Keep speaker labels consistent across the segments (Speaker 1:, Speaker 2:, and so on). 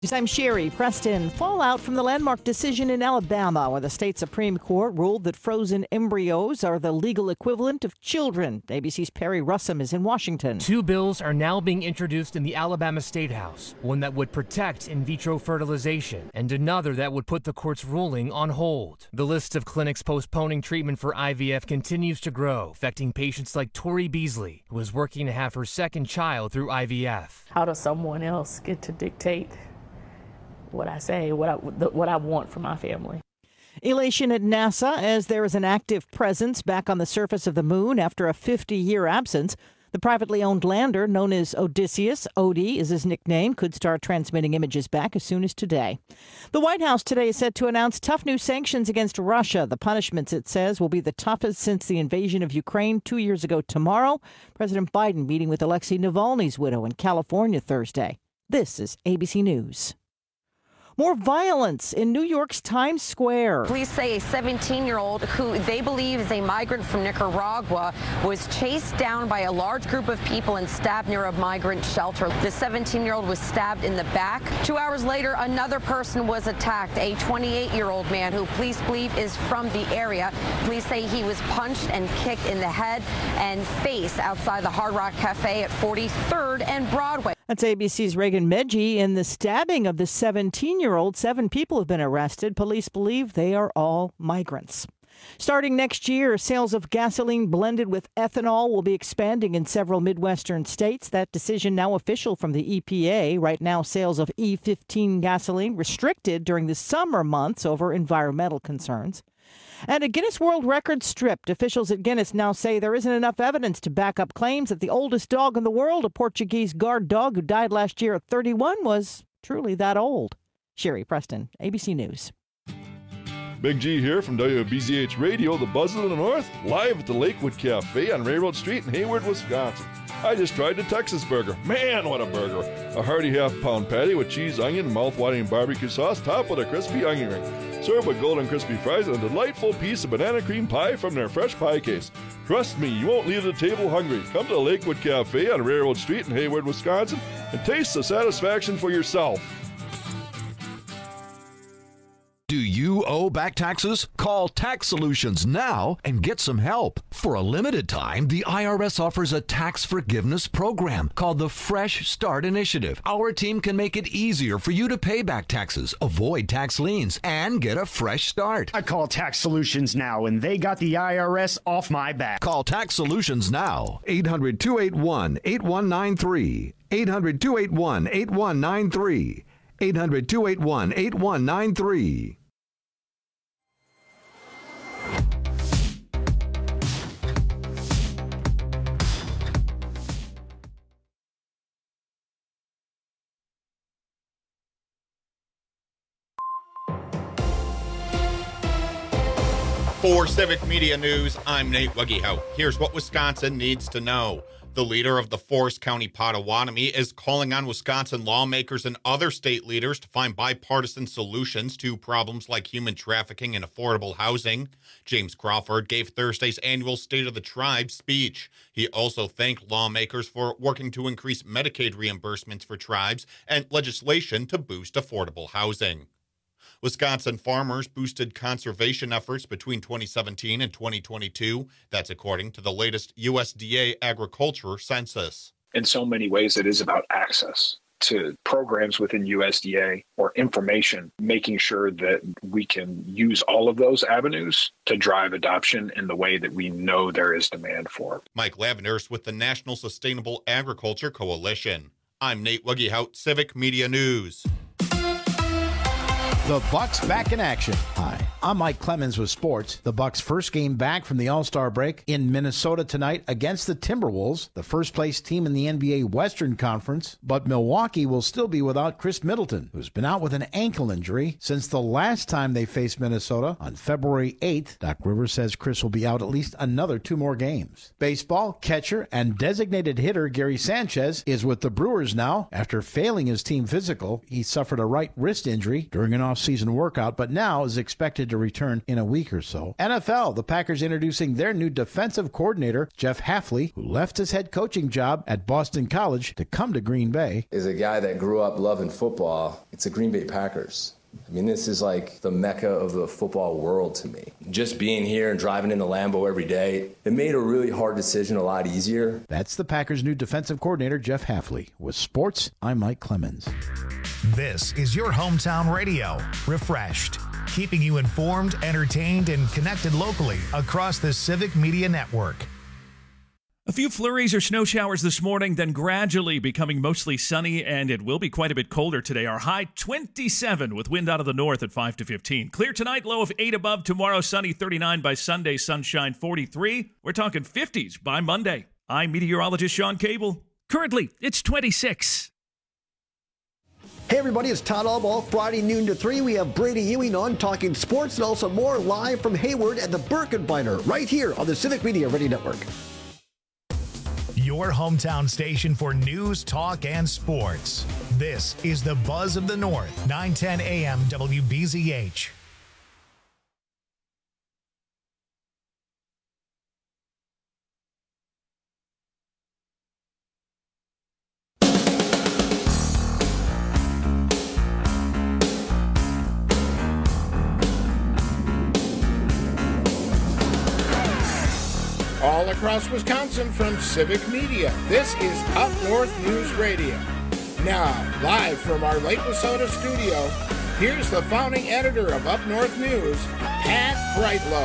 Speaker 1: I'm Sherry Preston. Fallout from the landmark decision in Alabama, where the state Supreme Court ruled that frozen embryos are the legal equivalent of children. ABC's Perry Russum is in Washington.
Speaker 2: Two bills are now being introduced in the Alabama State House, one that would protect in vitro fertilization and another that would put the court's ruling on hold. The list of clinics postponing treatment for IVF continues to grow, affecting patients like Tori Beasley, who is working to have her second child through IVF.
Speaker 3: How does someone else get to dictate what I say, what I want for my family?
Speaker 1: Elation at NASA as there is an active presence back on the surface of the moon after a 50-year absence. The privately owned lander, known as Odysseus, Odie is his nickname, could start transmitting images back as soon as today. The White House today is set to announce tough new sanctions against Russia. The punishments, it says, will be the toughest since the invasion of Ukraine 2 years ago tomorrow. President Biden meeting with Alexei Navalny's widow in California Thursday. This is ABC News. More violence in New York's Times Square.
Speaker 4: Police say a 17-year-old who they believe is a migrant from Nicaragua was chased down by a large group of people and stabbed near a migrant shelter. The 17-year-old was stabbed in the back. 2 hours later, another person was attacked, a 28-year-old man who police believe is from the area. Police say he was punched and kicked in the head and face outside the Hard Rock Cafe at 43rd and Broadway.
Speaker 1: That's ABC's Reagan Medji. In the stabbing of the 17-year-old, 7 people have been arrested. Police believe they are all migrants. Starting next year, sales of gasoline blended with ethanol will be expanding in several Midwestern states. That decision now official from the EPA. Right now, sales of E15 gasoline restricted during the summer months over environmental concerns. And a Guinness World Record stripped. Officials at Guinness now say there isn't enough evidence to back up claims that the oldest dog in the world, a Portuguese guard dog who died last year at 31, was truly that old. Sherry Preston, ABC News.
Speaker 5: Big G here from WBZH Radio, the Buzz of the North, live at the Lakewood Cafe on Railroad Street in Hayward, Wisconsin. I just tried the Texas burger. Man, what a burger. A hearty half-pound patty with cheese, onion, and mouth-watering barbecue sauce, topped with a crispy onion ring. Served with golden crispy fries and a delightful piece of banana cream pie from their fresh pie case. Trust me, you won't leave the table hungry. Come to the Lakewood Cafe on Railroad Street in Hayward, Wisconsin, and taste the satisfaction for yourself.
Speaker 6: Do you owe back taxes? Call Tax Solutions now and get some help. For a limited time, the IRS offers a tax forgiveness program called the Fresh Start Initiative. Our team can make it easier for you to pay back taxes, avoid tax liens, and get a fresh start.
Speaker 7: I call Tax Solutions now, and they got the IRS off my back.
Speaker 6: Call Tax Solutions now. 800-281-8193. 800-281-8193. 800-281-8193.
Speaker 8: For Civic Media News, I'm Nate Wuggyhout. Here's what Wisconsin needs to know. The leader of the Forest County Potawatomi is calling on Wisconsin lawmakers and other state leaders to find bipartisan solutions to problems like human trafficking and affordable housing. James Crawford gave Thursday's annual State of the Tribe speech. He also thanked lawmakers for working to increase Medicaid reimbursements for tribes and legislation to boost affordable housing. Wisconsin farmers boosted conservation efforts between 2017 and 2022. That's according to the latest USDA agriculture census.
Speaker 9: In so many ways, it is about access to programs within USDA or information, making sure that we can use all of those avenues to drive adoption in the way that we know there is demand for.
Speaker 8: Mike Lavender's with the National Sustainable Agriculture Coalition. I'm Nate Wuggyhout, Civic Media News.
Speaker 10: The Bucks back in action. Hi, I'm Mike Clemens with sports. The Bucks' first game back from the All-Star break in Minnesota tonight against the Timberwolves, the first-place team in the NBA Western Conference. But Milwaukee will still be without Chris Middleton, who's been out with an ankle injury since the last time they faced Minnesota on February 8th. Doc Rivers says Chris will be out at least another 2 more games. Baseball, catcher, and designated hitter Gary Sanchez is with the Brewers now. After failing his team physical, he suffered a right wrist injury during an off off-season workout, but now is expected to return in a week or so. NFL, the Packers introducing their new defensive coordinator, Jeff Hafley, who left his head coaching job at Boston College to come to Green Bay.
Speaker 11: As a guy that grew up loving football, it's the Green Bay Packers. I mean, this is like the mecca of the football world to me. Just being here and driving in the Lambeau every day, it made a really hard decision a lot easier.
Speaker 10: That's the Packers' new defensive coordinator, Jeff Hafley. With sports, I'm Mike Clemens.
Speaker 12: This is your hometown radio, Refreshed, keeping you informed, entertained, and connected locally across the Civic Media Network.
Speaker 13: A few flurries or snow showers this morning, then gradually becoming mostly sunny, and it will be quite a bit colder today. Our high 27 with wind out of the north at 5 to 15. Clear tonight, low of 8 above. Tomorrow, sunny 39 by Sunday, sunshine 43. We're talking 50s by Monday. I'm meteorologist Sean Cable. Currently, it's 26.
Speaker 14: Hey everybody, it's Todd Albaugh. Friday noon to 3, we have Brady Ewing on talking sports and also more live from Hayward at the Birkenbeiner right here on the Civic Media Radio Network.
Speaker 12: Your hometown station for news, talk, and sports. This is the Buzz of the North, 910 AM WBZH.
Speaker 15: All across Wisconsin from Civic Media, this is Up North News Radio. Now, live from our Lake Wissota studio, here's the founding editor of Up North News, Pat Brightlow.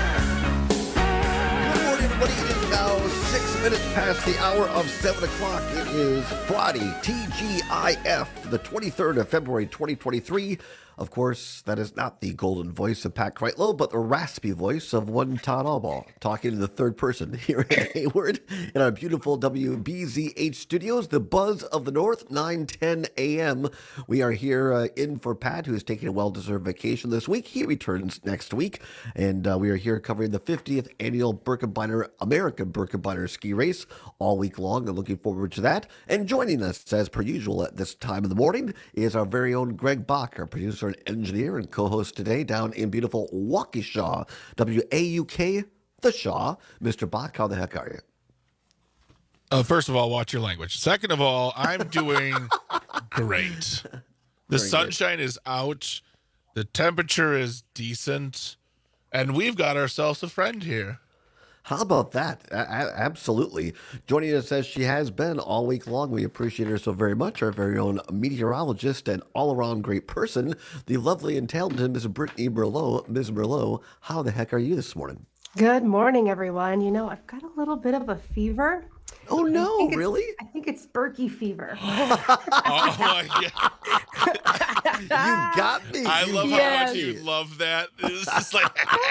Speaker 14: Good morning, everybody. It is now 6 minutes past the hour of 7 o'clock. It is Friday, TGIF, the 23rd of February, 2023. Of course, that is not the golden voice of Pat Kreitlow, but the raspy voice of one Todd Albaugh, talking in the third person here in Hayward in our beautiful WBZH studios, the Buzz of the North, 9:10 a.m. We are here in for Pat, who is taking a well-deserved vacation this week. He returns next week, and we are here covering the 50th annual American Birkenbeiner ski race all week long, and looking forward to that. And joining us, as per usual at this time of the morning, is our very own Greg Bach, our producer and engineer and co-host today down in beautiful Waukesha, W-A-U-K, the Shaw. Mr. Bach, how the heck are you?
Speaker 16: First of all, watch your language. Second of all, I'm doing great. The sunshine is out. The temperature is decent. And we've got ourselves a friend here.
Speaker 14: How about that? Absolutely. Joining us as she has been all week long, we appreciate her so very much, our very own meteorologist and all-around great person, the lovely and talented Ms. Brittany Merlot. Ms. Merlot, how the heck are you this morning?
Speaker 17: Good morning, everyone. You know, I've got a little bit of a fever.
Speaker 14: Oh, no, really?
Speaker 17: I think it's Berkey fever.
Speaker 16: Oh, my God.
Speaker 14: You got me.
Speaker 16: I love how much you love that. It's just like...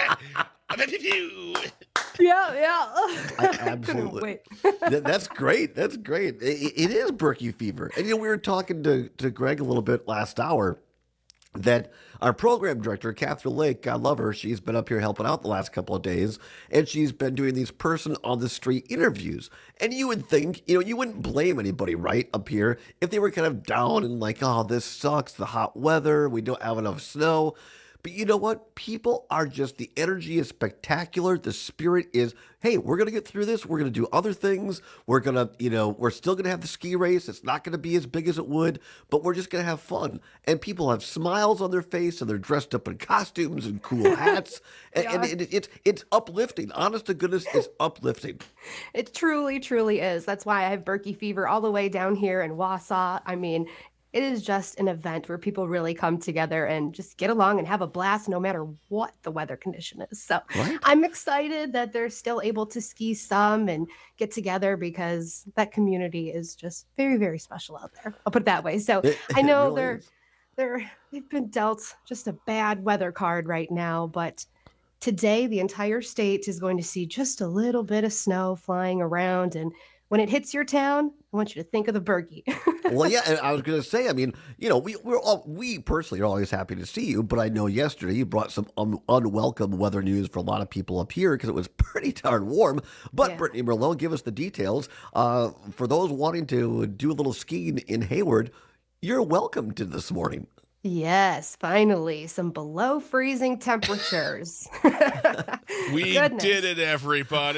Speaker 17: Yeah.
Speaker 14: Absolutely. That's great. That's great. It is Berkey fever. And, we were talking to Greg a little bit last hour that our program director, Catherine Lake, God love her, she's been up here helping out the last couple of days, and she's been doing these person-on-the-street interviews. And you would think, you wouldn't blame anybody, right, up here, if they were kind of down and like, oh, this sucks, the hot weather, we don't have enough snow. But you know what? People are just, the energy is spectacular. The spirit is, hey, we're going to get through this. We're going to do other things. We're going to, we're still going to have the ski race. It's not going to be as big as it would, but we're just going to have fun. And people have smiles on their face, and they're dressed up in costumes and cool hats. And it's uplifting. Honest to goodness, it's uplifting.
Speaker 17: It truly, truly is. That's why I have Berkey fever all the way down here in Wausau. I mean, it is just an event where people really come together and just get along and have a blast no matter what the weather condition is. So I'm excited that they're still able to ski some and get together because that community is just very, very special out there. I'll put it that way. So I know they've been dealt just a bad weather card right now, but today the entire state is going to see just a little bit of snow flying around, and when it hits your town, I want you to think of the Berkey.
Speaker 14: Well, yeah, and I was going to say, I mean, we personally are always happy to see you, but I know yesterday you brought some unwelcome weather news for a lot of people up here because it was pretty darn warm. But Brittany Merlot, give us the details. For those wanting to do a little skiing in Hayward, you're welcome to this morning.
Speaker 17: Yes, finally, some below freezing temperatures.
Speaker 16: We did it, everybody.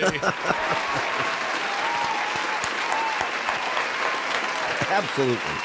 Speaker 14: Absolutely.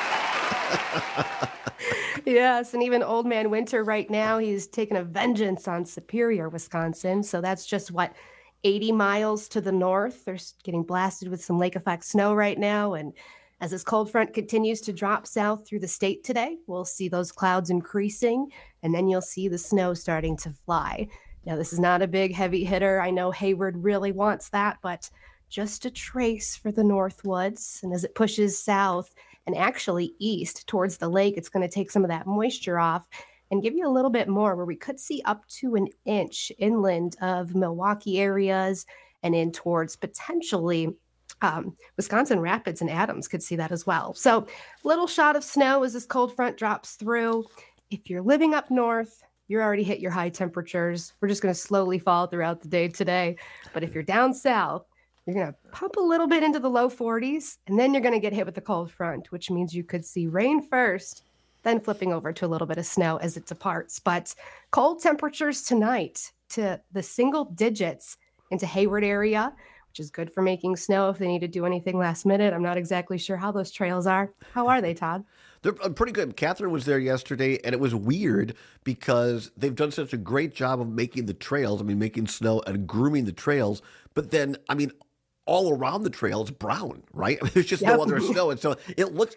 Speaker 17: Yes, and even Old Man Winter right now, he's taking a vengeance on Superior, Wisconsin. So that's just 80 miles to the north. They're getting blasted with some lake effect snow right now. And as this cold front continues to drop south through the state today, we'll see those clouds increasing, and then you'll see the snow starting to fly. Now, this is not a big heavy hitter. I know Hayward really wants that, but just a trace for the Northwoods. And as it pushes south and actually east towards the lake, it's going to take some of that moisture off and give you a little bit more, where we could see up to an inch inland of Milwaukee areas and in towards potentially Wisconsin Rapids and Adams could see that as well. So little shot of snow as this cold front drops through. If you're living up north, you're already hit your high temperatures. We're just going to slowly fall throughout the day today. But if you're down south, you're going to pump a little bit into the low 40s, and then you're going to get hit with the cold front, which means you could see rain first, then flipping over to a little bit of snow as it departs. But cold temperatures tonight to the single digits into Hayward area, which is good for making snow if they need to do anything last minute. I'm not exactly sure how those trails are. How are they, Todd?
Speaker 14: They're pretty good. Catherine was there yesterday, and it was weird because they've done such a great job of making the trails, making snow and grooming the trails. But then, all around the trail is brown, right? There's just no other snow. And so it looks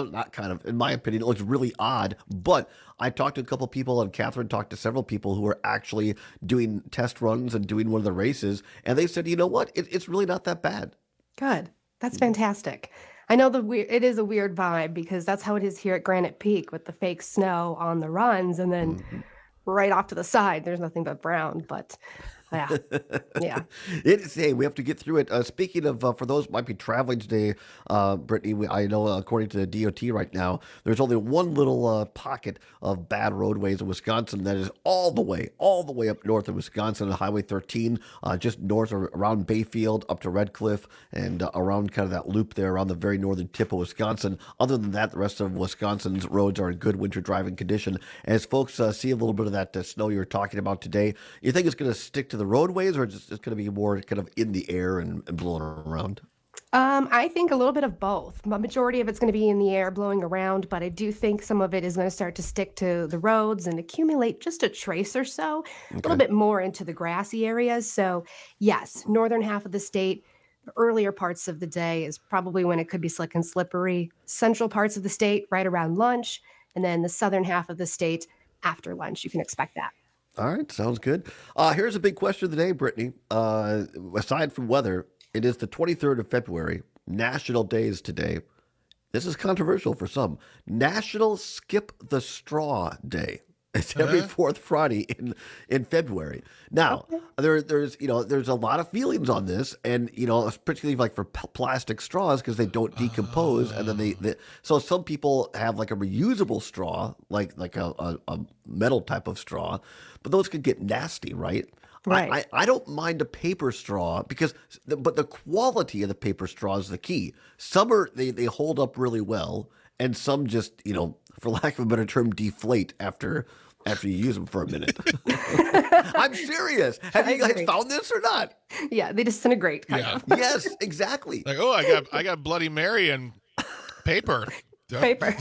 Speaker 14: in my opinion, it looks really odd. But I talked to a couple of people, and Catherine talked to several people who are actually doing test runs and doing one of the races. And they said, you know what? It's really not that bad.
Speaker 17: Good. That's fantastic. I know it is a weird vibe because that's how it is here at Granite Peak with the fake snow on the runs. And then right off to the side, there's nothing but brown. But yeah.
Speaker 14: Hey, we have to get through it. Speaking of, for those who might be traveling today, Brittany, I know according to the DOT right now, there's only one little pocket of bad roadways in Wisconsin that is all the way up north of Wisconsin on Highway 13, just north or around Bayfield up to Red Cliff and around kind of that loop there around the very northern tip of Wisconsin. Other than that, the rest of Wisconsin's roads are in good winter driving condition. As folks see a little bit of that snow you were talking about today, you think it's going to stick to the roadways, or it's going to be more kind of in the air and blowing around?
Speaker 17: I think a little bit of both. The majority of it's going to be in the air blowing around, but I do think some of it is going to start to stick to the roads and accumulate just a trace or so, a little bit more into the grassy areas. So yes, northern half of the state, the earlier parts of the day is probably when it could be slick and slippery. Central parts of the state right around lunch, and then the southern half of the state after lunch. You can expect that.
Speaker 14: All right, sounds good. Here's a big question of the day, Brittany. Aside from weather, it is the 23rd of February. National Day is today. This is controversial for some. National Skip the Straw Day. It's every fourth Friday in February. Now, there's a lot of feelings on this, and particularly like for plastic straws because they don't decompose, and then so some people have like a reusable straw, like a metal type of straw, but those could get nasty, right?
Speaker 17: Right.
Speaker 14: I don't mind a paper straw but the quality of the paper straw is the key. Some they hold up really well, and some just, for lack of a better term, deflate after you use them for a minute. I'm serious. Have you guys found this or not?
Speaker 17: Yeah, they disintegrate. Kind of.
Speaker 14: Yes, exactly.
Speaker 16: Like, I got Bloody Mary and paper.
Speaker 17: Paper.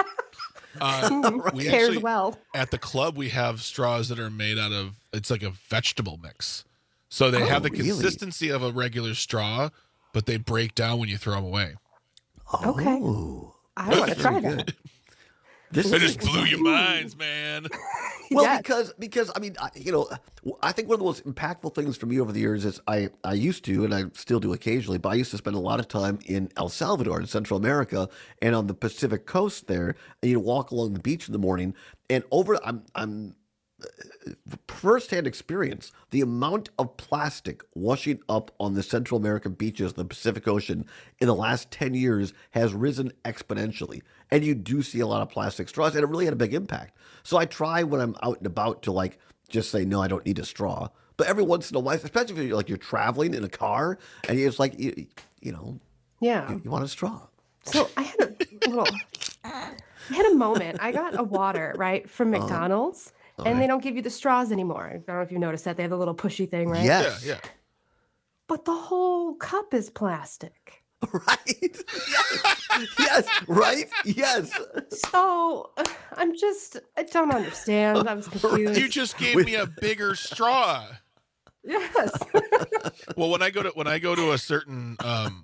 Speaker 16: We
Speaker 17: Pairs
Speaker 16: actually,
Speaker 17: well.
Speaker 16: at the club, we have straws that are made out of, it's like a vegetable mix. So they have the consistency of a regular straw, but they break down when you throw them away.
Speaker 17: Okay. I want to try that.
Speaker 16: It just blew your minds, man.
Speaker 14: Well, because I mean, I think one of the most impactful things for me over the years is I used to, and I still do occasionally, but I used to spend a lot of time in El Salvador in Central America and on the Pacific coast there. And you'd walk along the beach in the morning, and I'm firsthand experience, the amount of plastic washing up on the Central American beaches, the Pacific Ocean, in the last 10 years has risen exponentially. And you do see a lot of plastic straws, and it really had a big impact. So I try when I'm out and about to just say, no, I don't need a straw. But every once in a while, especially if you're traveling in a car, and it's like, you
Speaker 17: yeah,
Speaker 14: you want a straw.
Speaker 17: So I had a little... I had a moment. I got a water, right, from McDonald's, and they don't give you the straws anymore. I don't know if you noticed that. They have the little pushy thing, right?
Speaker 14: Yes.
Speaker 16: Yeah.
Speaker 17: But the whole cup is plastic.
Speaker 14: Right? Yes. Right? Yes.
Speaker 17: So I don't understand. I was confused.
Speaker 16: You just gave me a bigger straw.
Speaker 17: Yes.
Speaker 16: Well, when I go to a certain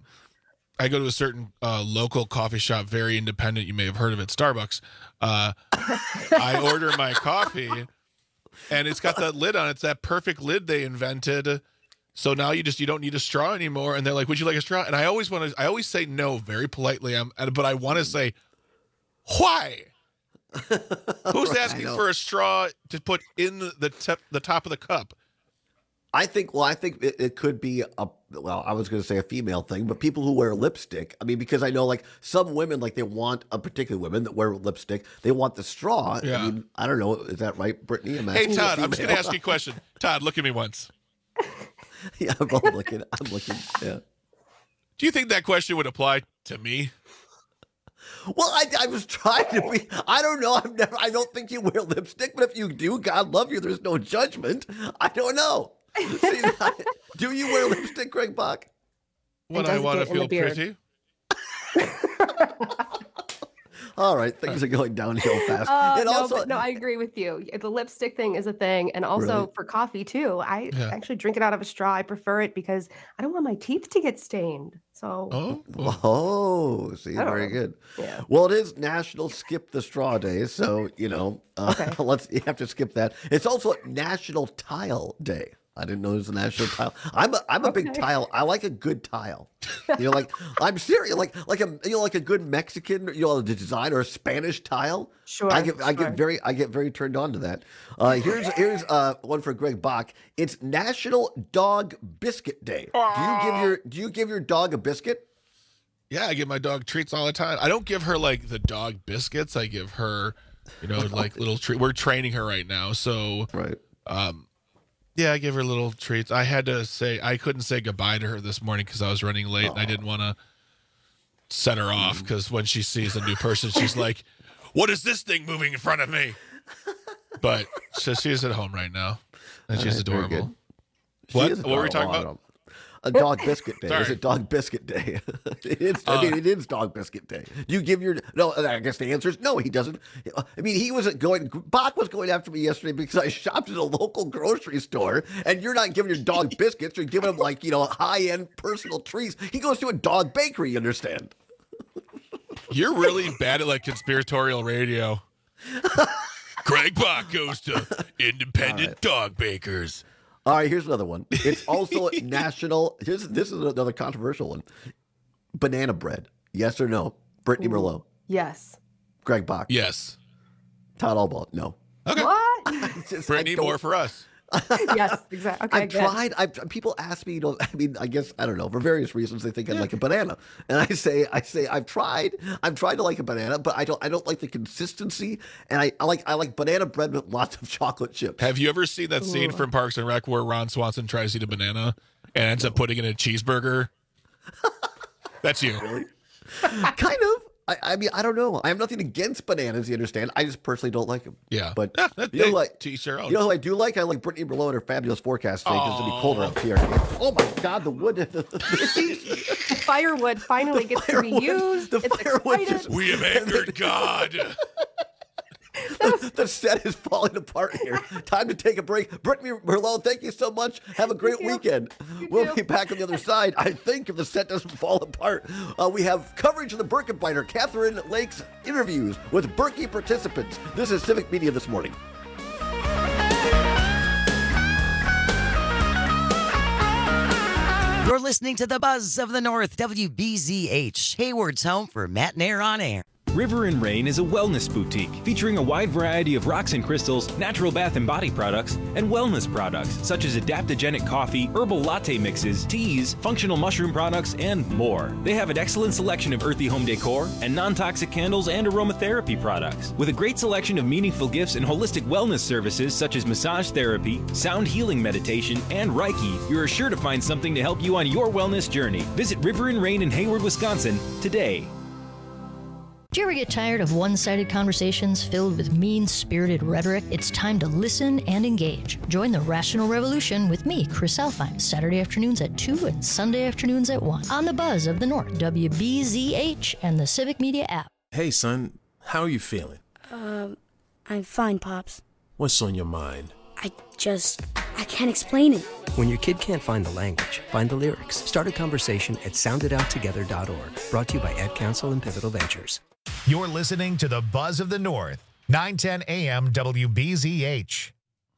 Speaker 16: local coffee shop, very independent, you may have heard of it, Starbucks. I order my coffee, and it's got that lid on it. It's that perfect lid they invented. So now you don't need a straw anymore. And they're like, "Would you like a straw?" And I always say no very politely. But I want to say, why? Who's asking for a straw to put in the top of the cup?
Speaker 14: I think it could be I was going to say a female thing, but people who wear lipstick. I mean, because I know like some women, like they want particular women that wear lipstick. They want the straw.
Speaker 16: Yeah.
Speaker 14: I mean, I don't know. Is that right, Brittany?
Speaker 16: Hey, Todd, I'm just going to ask you a question. Todd, look at me once.
Speaker 14: Yeah, I'm looking. Yeah.
Speaker 16: Do you think that question would apply to me?
Speaker 14: Well, I was trying to be. I don't know. I don't think you wear lipstick, but if you do, God love you. There's no judgment. I don't know. See, do you wear lipstick, Greg Bach?
Speaker 16: When I want to feel pretty.
Speaker 14: All right, things are going downhill fast.
Speaker 17: No, I agree with you. The lipstick thing is a thing, and also for coffee too. I actually drink it out of a straw. I prefer it because I don't want my teeth to get stained. So.
Speaker 14: See, very good.
Speaker 17: Yeah.
Speaker 14: Well, it is National Skip the Straw Day, so you have to skip that. It's also National Tile Day. I didn't know it was a national tile. I'm a big tile. I like a good tile. I'm serious. Like a good Mexican, the design or a Spanish tile.
Speaker 17: Sure.
Speaker 14: I get very turned on to that. Here's one for Greg Bach. It's National Dog Biscuit Day. Do you give your dog a biscuit?
Speaker 16: Yeah, I give my dog treats all the time. I don't give her like the dog biscuits. I give her, like little treat. We're training her right now, so
Speaker 14: right.
Speaker 16: Yeah, I give her little treats. I couldn't say goodbye to her this morning because I was running late and I didn't want to set her off because when she sees a new person, she's like, "What is this thing moving in front of me?" But she's at home right now and she's adorable. What were we talking about?
Speaker 14: A dog biscuit day.
Speaker 16: Sorry.
Speaker 14: Is it dog biscuit day? It is dog biscuit day. Do you give your... No, I guess the answer is no, he doesn't. I mean, Bach was going after me yesterday because I shopped at a local grocery store, and you're not giving your dog biscuits. You're giving him, high-end personal treats. He goes to a dog bakery, you understand?
Speaker 16: You're really bad at, conspiratorial radio. Greg Bach goes to independent dog bakers.
Speaker 14: All right, here's another one. It's also national. This is another controversial one. Banana bread. Yes or no? Brittany Merlot.
Speaker 17: Yes.
Speaker 14: Greg Bach.
Speaker 16: Yes.
Speaker 14: Todd Albaugh. No.
Speaker 16: Okay.
Speaker 17: What?
Speaker 16: Brittany, more for us.
Speaker 17: Yes, exactly. Okay,
Speaker 14: I've tried. People ask me, I guess, I don't know, for various reasons they think I like a banana. And I say I've tried to like a banana, but I don't like the consistency. And I like banana bread with lots of chocolate chips.
Speaker 16: Have you ever seen that scene from Parks and Rec where Ron Swanson tries to eat a banana and ends up putting it in a cheeseburger? That's you.
Speaker 14: Really? Kind of. I mean, I don't know. I have nothing against bananas, you understand. I just personally don't like them.
Speaker 16: Yeah.
Speaker 14: But
Speaker 16: to each their own.
Speaker 14: You know who I do like? I like Brittany Merlot and her fabulous forecast today because it'll be colder up here. Oh my God, the wood.
Speaker 17: The firewood finally gets to be used.
Speaker 16: We have angered God.
Speaker 14: The set is falling apart here. Time to take a break. Brittany Merlot, thank you so much. Have a great weekend. We'll be back on the other side, I think, if the set doesn't fall apart. We have coverage of the Birkenbiter, Catherine Lake's interviews with Berkey participants. This is Civic Media This Morning.
Speaker 18: You're listening to the Buzz of the North, WBZH, Hayward's home for Matt Nair on Air.
Speaker 19: River and Rain is a wellness boutique featuring a wide variety of rocks and crystals, natural bath and body products, and wellness products such as adaptogenic coffee, herbal latte mixes, teas, functional mushroom products, and more. They have an excellent selection of earthy home decor and non-toxic candles and aromatherapy products. With a great selection of meaningful gifts and holistic wellness services such as massage therapy, sound healing meditation, and Reiki, you're sure to find something to help you on your wellness journey. Visit River and Rain in Hayward, Wisconsin today.
Speaker 20: Do you ever get tired of one-sided conversations filled with mean-spirited rhetoric? It's time to listen and engage. Join the Rational Revolution with me, Chris Alfine, Saturday afternoons at 2 and Sunday afternoons at 1 on the Buzz of the North, WBZH, and the Civic Media app.
Speaker 21: Hey, son, how are you feeling?
Speaker 22: I'm fine, Pops.
Speaker 21: What's on your mind?
Speaker 22: I can't explain it.
Speaker 23: When your kid can't find the language, find the lyrics. Start a conversation at sounditouttogether.org. Brought to you by Ad Council and Pivotal Ventures.
Speaker 12: You're listening to the Buzz of the North, 910 AM WBZH.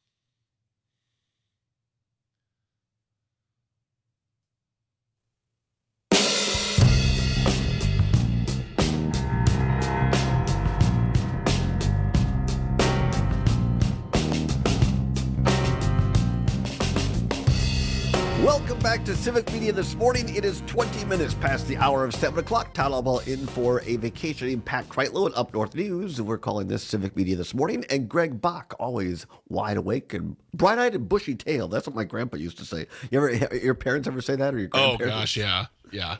Speaker 14: Welcome back to Civic Media this morning. It is 20 minutes past the hour of 7 o'clock. Todd Albaugh in for a vacationing Pat Kreitlow and Up North News. We're calling this Civic Media this morning. And Greg Bach, always wide awake and bright-eyed and bushy-tailed. That's what my grandpa used to say. Your parents ever say that? Or your grandparents?
Speaker 16: Oh, gosh, yeah.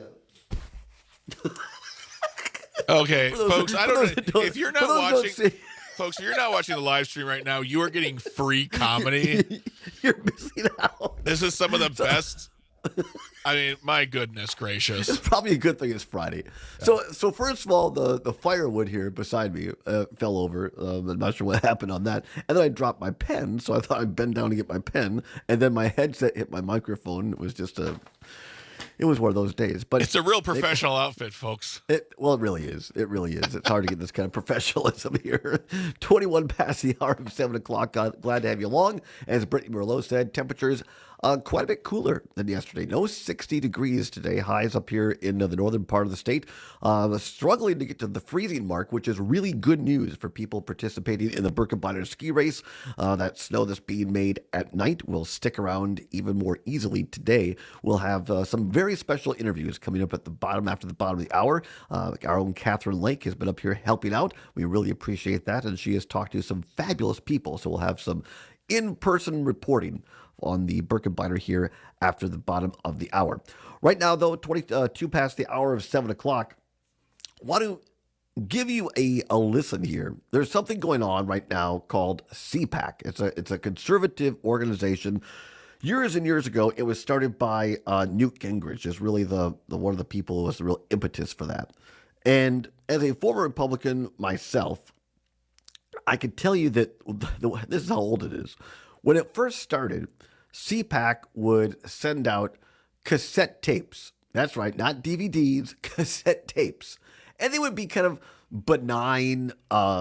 Speaker 16: Okay, folks, I don't know. If you're not watching... Folks, if you're not watching the live stream right now, you are getting free comedy.
Speaker 14: You're missing out.
Speaker 16: This is some of the best. I mean, my goodness gracious.
Speaker 14: It's probably a good thing it's Friday. Yeah. So first of all, the firewood here beside me fell over. I'm not sure what happened on that. And then I dropped my pen, so I thought I'd bend down to get my pen. And then my headset hit my microphone. It was just It was one of those days, but
Speaker 16: it's a real professional outfit, folks.
Speaker 14: It really is. It really is. It's hard to get this kind of professionalism here. 21 past the hour of 7 o'clock. Glad to have you along. As Brittany Merlot said, temperatures quite a bit cooler than yesterday. No 60 degrees today. Highs up here in the northern part of the state. Struggling to get to the freezing mark, which is really good news for people participating in the Birkebeiner ski race. That snow that's being made at night will stick around even more easily today. We'll have some very special interviews coming up at the bottom, after the bottom of the hour. Our own Catherine Lake has been up here helping out. We really appreciate that, and she has talked to some fabulous people. So we'll have some in-person reporting on the Birkebeiner here after the bottom of the hour. Right now, though, 22 past the hour of 7 o'clock, I want to give you a listen here. There's something going on right now called CPAC. It's a conservative organization. Years and years ago, it was started by Newt Gingrich, is really the one of the people who was the real impetus for that. And as a former Republican myself, I can tell you that this is how old it is. When it first started, CPAC would send out cassette tapes. That's right, not DVDs, cassette tapes. And they would be kind of benign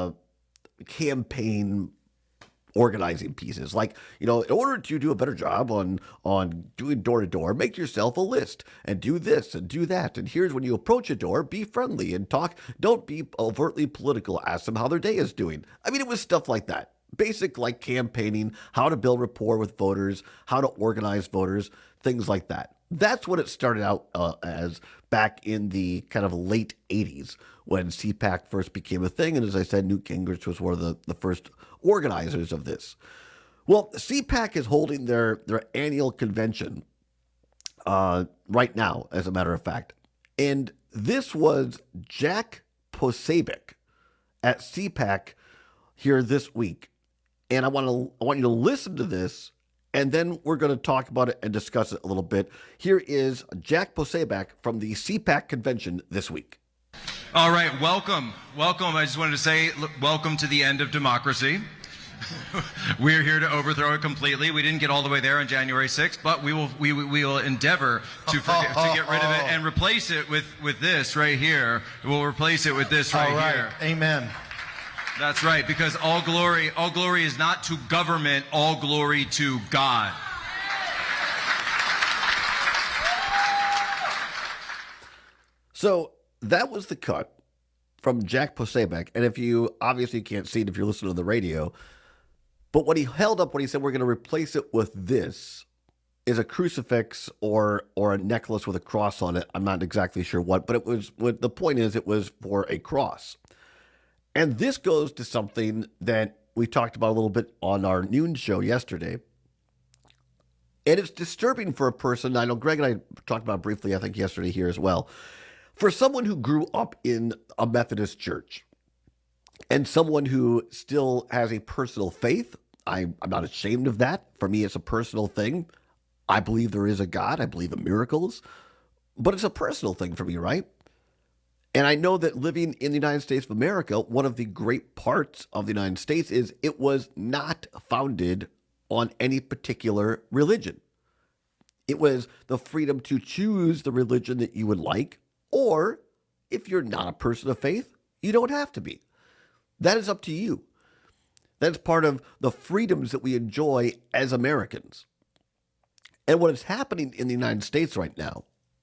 Speaker 14: campaign organizing pieces. Like, in order to do a better job on doing door-to-door, make yourself a list and do this and do that. And here's when you approach a door, be friendly and talk. Don't be overtly political. Ask them how their day is doing. I mean, it was stuff like that. Basic like campaigning, how to build rapport with voters, how to organize voters, things like that. That's what it started out as back in the kind of late 80s when CPAC first became a thing. And as I said, Newt Gingrich was one of the first organizers of this. Well, CPAC is holding their annual convention right now, as a matter of fact. And this was Jack Posobiec at CPAC here this week. And I want you to listen to this, and then we're going to talk about it and discuss it a little bit. Here is Jack Posobiec from the CPAC convention this week.
Speaker 24: All right, welcome. I just wanted to say welcome to the end of democracy. We're here to overthrow it completely. We didn't get all the way there on January 6th, but we will endeavor to get rid of it and replace it with this right here. We'll replace it with this right here.
Speaker 10: Amen.
Speaker 24: That's right, because all glory is not to government, all glory to God.
Speaker 14: So that was the cut from Jack Posobiec. And if you obviously can't see it if you're listening to the radio, but what he held up when he said we're going to replace it with this is a crucifix or a necklace with a cross on it. I'm not exactly sure what, but the point is it was for a cross. And this goes to something that we talked about a little bit on our noon show yesterday. And it's disturbing for a person, I know Greg and I talked about briefly, I think yesterday here as well, For someone who grew up in a Methodist church and someone who still has a personal faith, I'm not ashamed of that. For me, it's a personal thing. I believe there is a God. I believe in miracles. But it's a personal thing for me, right? And I know that living in the United States of America, one of the great parts of the United States is it was not founded on any particular religion. It was the freedom to choose the religion that you would like, or if you're not a person of faith, you don't have to be. That is up to you. That's part of the freedoms that we enjoy as Americans. And what is happening in the United States right now,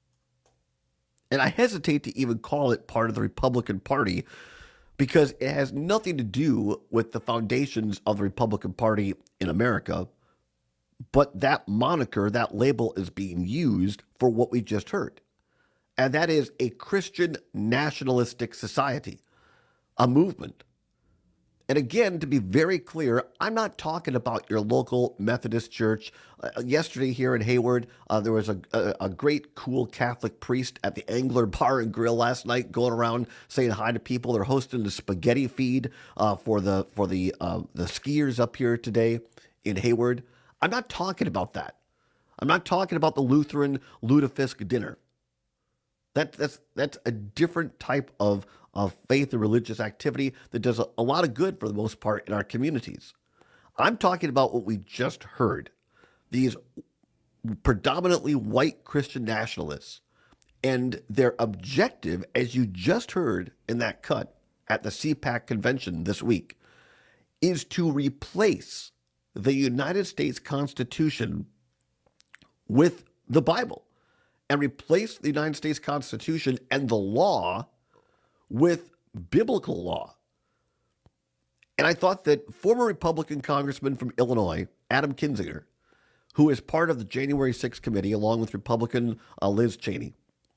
Speaker 14: and I hesitate to even call it part of the Republican Party because it has nothing to do with the foundations of the Republican Party in America, but that moniker, that label is being used for what we just heard. And that is a Christian nationalistic society, a movement. And again, to be very clear, I'm not talking about your local Methodist church. Yesterday here in Hayward, there was a great, cool Catholic priest at the Angler Bar and Grill last night going around saying hi to people. They're hosting the spaghetti feed for the skiers up here today in Hayward. I'm not talking about that. I'm not talking about the Lutheran lutefisk dinner. That's a different type of faith and religious activity that does a lot of good for the most part in our communities. I'm talking about what we just heard. These predominantly white Christian nationalists and their objective, as you just heard in that cut at the CPAC convention this week, is to replace the United States Constitution with the Bible and replace the United States Constitution and the law with biblical law. And I thought that former Republican Congressman from Illinois, Adam Kinzinger, who is part of the January 6th committee along with Republican Liz Cheney,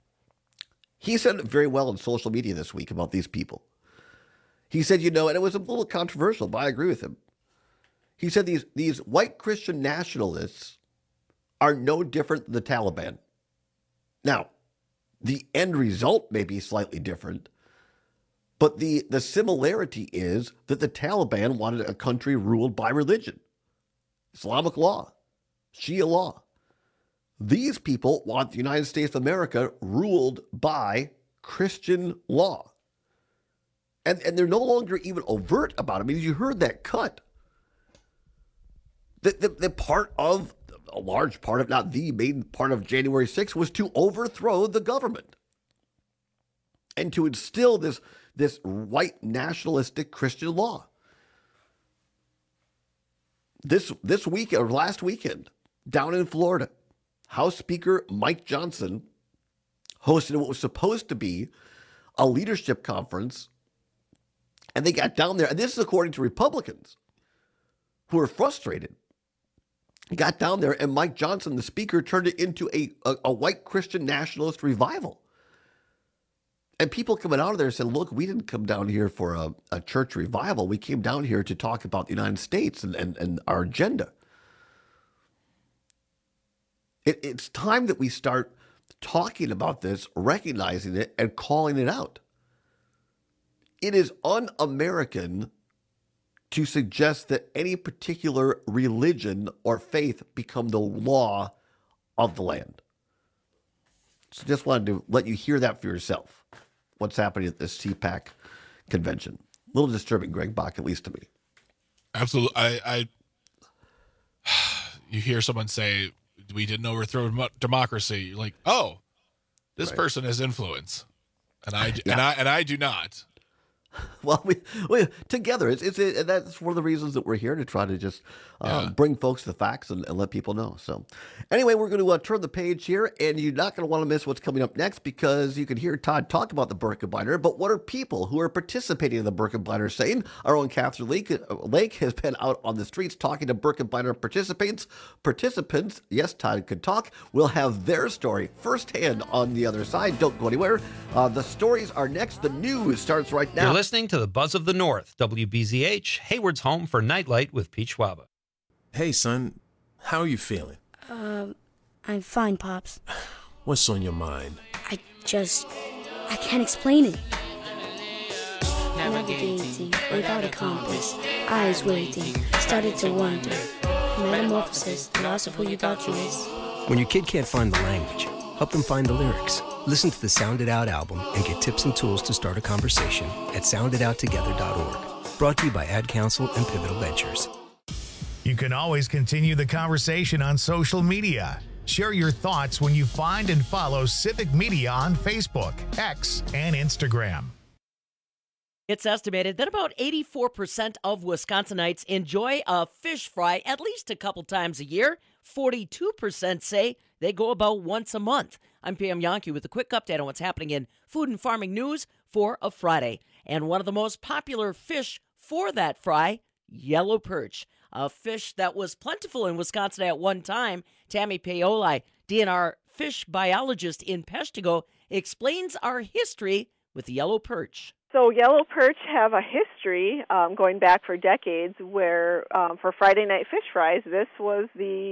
Speaker 14: he said it very well on social media this week about these people. He said, and it was a little controversial, but I agree with him. He said these white Christian nationalists are no different than the Taliban. Now, the end result may be slightly different, but the similarity is that the Taliban wanted a country ruled by religion, Islamic law, Shia law. These people want the United States of America ruled by Christian law. And they're no longer even overt about it. I mean, you heard that cut. The part of, a large part, if not the main part of January 6th was to overthrow the government and to instill this white nationalistic Christian law. This week or last weekend, down in Florida, House Speaker Mike Johnson hosted what was supposed to be a leadership conference, and they got down there, and this is according to Republicans who are frustrated. He got down there, and Mike Johnson, the speaker, turned it into a white Christian nationalist revival. And people coming out of there said, look, we didn't come down here for a church revival. We came down here to talk about the United States and our agenda. It's time that we start talking about this, recognizing it, and calling it out. It is un-American to suggest that any particular religion or faith become the law of the land. So just wanted to let you hear that for yourself. What's happening at this CPAC convention. A little disturbing, Greg Bach, at least to me.
Speaker 16: Absolutely. I you hear someone say, we didn't overthrow democracy. You're like, oh, this person has influence. And I do not.
Speaker 14: Well, we together, that's one of the reasons that we're here, to try to just bring folks the facts and let people know. So anyway, we're going to turn the page here, and you're not going to want to miss what's coming up next, because you can hear Todd talk about the Birkebeiner. But what are people who are participating in the Birkebeiner saying? Our own Catherine Lake has been out on the streets talking to Birkebeiner participants. Yes, Todd could talk. We'll have their story firsthand on the other side. Don't go anywhere. The stories are next. The news starts right now.
Speaker 1: You're listening to the Buzz of the North, WBZH, Hayward's home for Nightlight with Pete Schwaba.
Speaker 21: Hey, son, how are you feeling?
Speaker 22: I'm fine, Pops.
Speaker 21: What's on your mind?
Speaker 22: I can't explain it. Navigating without a compass, eyes waiting, started to wonder. Metamorphosis, the loss of who you thought you was.
Speaker 23: When your kid can't find the language, help them find the lyrics. Listen to the Sound It Out album and get tips and tools to start a conversation at sounditouttogether.org. Brought to you by Ad Council and Pivotal Ventures.
Speaker 12: You can always continue the conversation on social media. Share your thoughts when you find and follow Civic Media on Facebook, X, and Instagram.
Speaker 2: It's estimated that about 84% of Wisconsinites enjoy a fish fry at least a couple times a year. 42% say they go about once a month. I'm Pam Yonke with a quick update on what's happening in food and farming news for a Friday. And one of the most popular fish for that fry, yellow perch. A fish that was plentiful in Wisconsin at one time. Tammy Paoli, DNR fish biologist in Peshtigo, explains our history with the yellow perch.
Speaker 3: So yellow perch have a history going back for decades where for Friday night fish fries, this was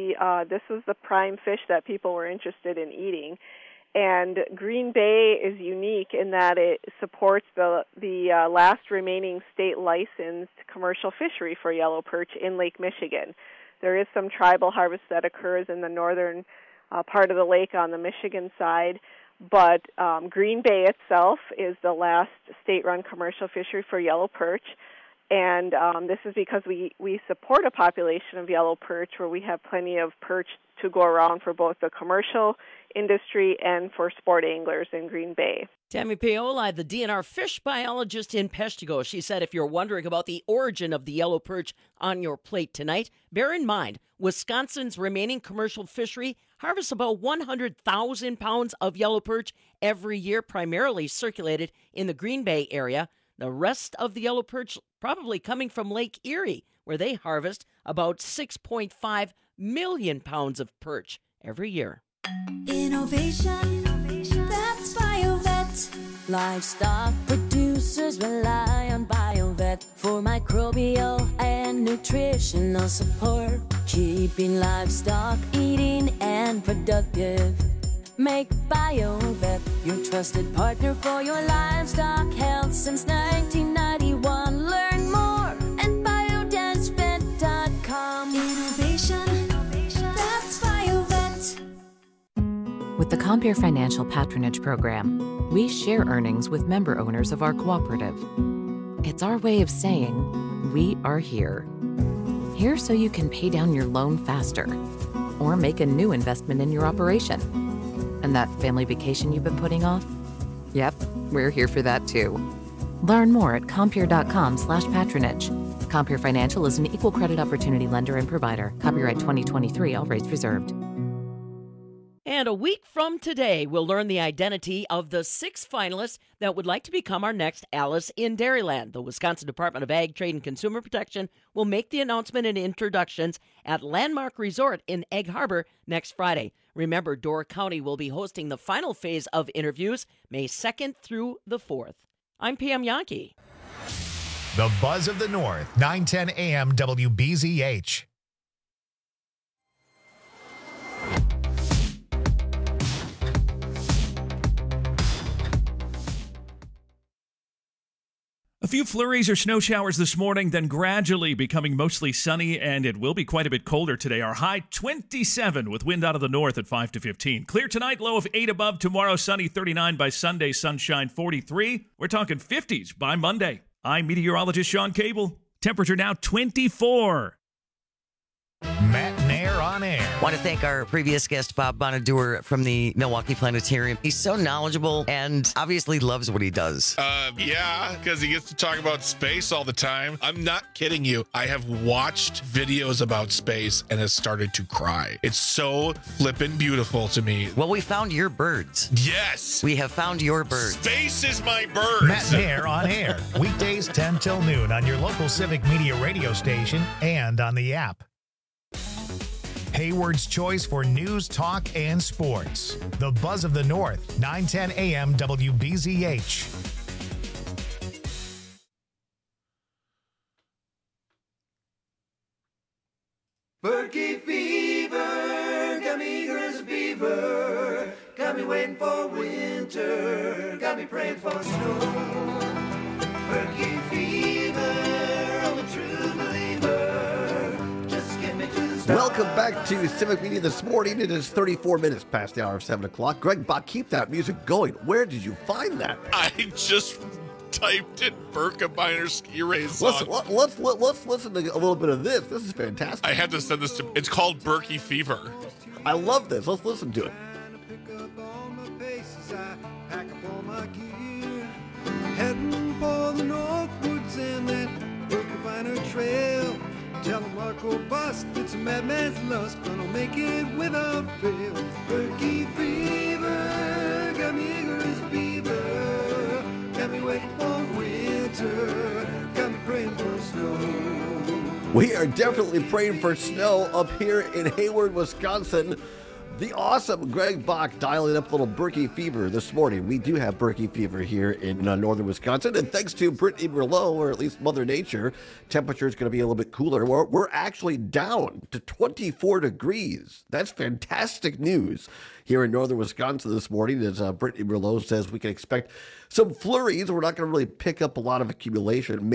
Speaker 3: the prime fish that people were interested in eating. And Green Bay is unique in that it supports the last remaining state licensed commercial fishery for yellow perch in Lake Michigan. There is some tribal harvest that occurs in the northern part of the lake on the Michigan side, but Green Bay itself is the last state-run commercial fishery for yellow perch. And this is because we support a population of yellow perch where we have plenty of perch to go around for both the commercial industry and for sport anglers in Green Bay.
Speaker 2: Tammy Paoli, the DNR fish biologist in Peshtigo. She said if you're wondering about the origin of the yellow perch on your plate tonight, bear in mind Wisconsin's remaining commercial fishery harvests about 100,000 pounds of yellow perch every year, primarily circulated in the Green Bay area. The rest of the yellow perch probably coming from Lake Erie, where they harvest about 6.5 million pounds of perch every year.
Speaker 4: Innovation, that's BioVet. Livestock producers rely on BioVet for microbial and nutritional support, keeping livestock eating and productive. Make BioVet your trusted partner for your livestock health since 1991. Learn more at biodancevet.com. Innovation, that's BioVet.
Speaker 5: With the Compeer Financial Patronage Program, we share earnings with member owners of our cooperative. It's our way of saying, we are here. Here so you can pay down your loan faster or make a new investment in your operation. And that family vacation you've been putting off? Yep, we're here for that too. Learn more at Compeer.com/patronage. Compeer Financial is an equal credit opportunity lender and provider. Copyright 2023, all rights reserved.
Speaker 2: And a week from today, we'll learn the identity of the 6 finalists that would like to become our next Alice in Dairyland. The Wisconsin Department of Ag, Trade, and Consumer Protection will make the announcement and introductions at Landmark Resort in Egg Harbor next Friday. Remember, Door County will be hosting the final phase of interviews May 2nd through the 4th. I'm Pam Yonke.
Speaker 12: The Buzz of the North, 910 AM WBZH.
Speaker 13: A few flurries or snow showers this morning, then gradually becoming mostly sunny, and it will be quite a bit colder today. Our high 27 with wind out of the north at 5 to 15. Clear tonight, low of 8 above. Tomorrow, sunny 39 by Sunday, sunshine 43. We're talking 50s by Monday. I'm meteorologist Sean Cable. Temperature now 24.
Speaker 12: Matt Nair on air.
Speaker 18: Want to thank our previous guest, Bob Bonadur from the Milwaukee Planetarium. He's so knowledgeable and obviously loves what he does.
Speaker 16: Yeah, because he gets to talk about space all the time. I'm not kidding you. I have watched videos about space and has started to cry. It's so flippin' beautiful to me.
Speaker 18: Well, we found your birds.
Speaker 16: Yes.
Speaker 18: We have found your birds.
Speaker 16: Space is my birds.
Speaker 12: Matt Nair on air. Weekdays 10 till noon on your local Civic Media radio station and on the app. Hayward's choice for news, talk, and sports. The Buzz of the North, 910 AM WBZH.
Speaker 25: Berkey fever, got me eager as a beaver, got me
Speaker 6: me waiting for winter, got me praying for snow. Berkey fever, I'm a true believer. Just get me to the stars.
Speaker 14: Welcome back to Civic Media this morning. It is 34 minutes past the hour of 7 o'clock. Greg Bach, keep that music going. Where did you find that?
Speaker 16: I just typed in Birkebeiner ski race song.
Speaker 14: Let's listen to a little bit of this. This is fantastic.
Speaker 16: I had to send this to. It's called Berkey Fever.
Speaker 14: I love this. Let's listen to it.
Speaker 6: Heading for the Northwoods and that Birkebeiner Trail. Tell him Marco Bust, it's a madman's lust, but I'll make it without fail. Berkey fever, got me eager as a beaver. Got me waiting for winter, got me praying for snow.
Speaker 14: We are definitely praying for snow up here in Hayward, Wisconsin. The awesome Greg Bach dialing up a little Berkey fever this morning. We do have Berkey fever here in northern Wisconsin, and thanks to Brittany Merlot, or at least Mother Nature, temperature is going to be a little bit cooler. We're actually down to 24 degrees. That's fantastic news here in northern Wisconsin this morning. As Brittany Merlot says, we can expect some flurries. We're not going to really pick up a lot of accumulation,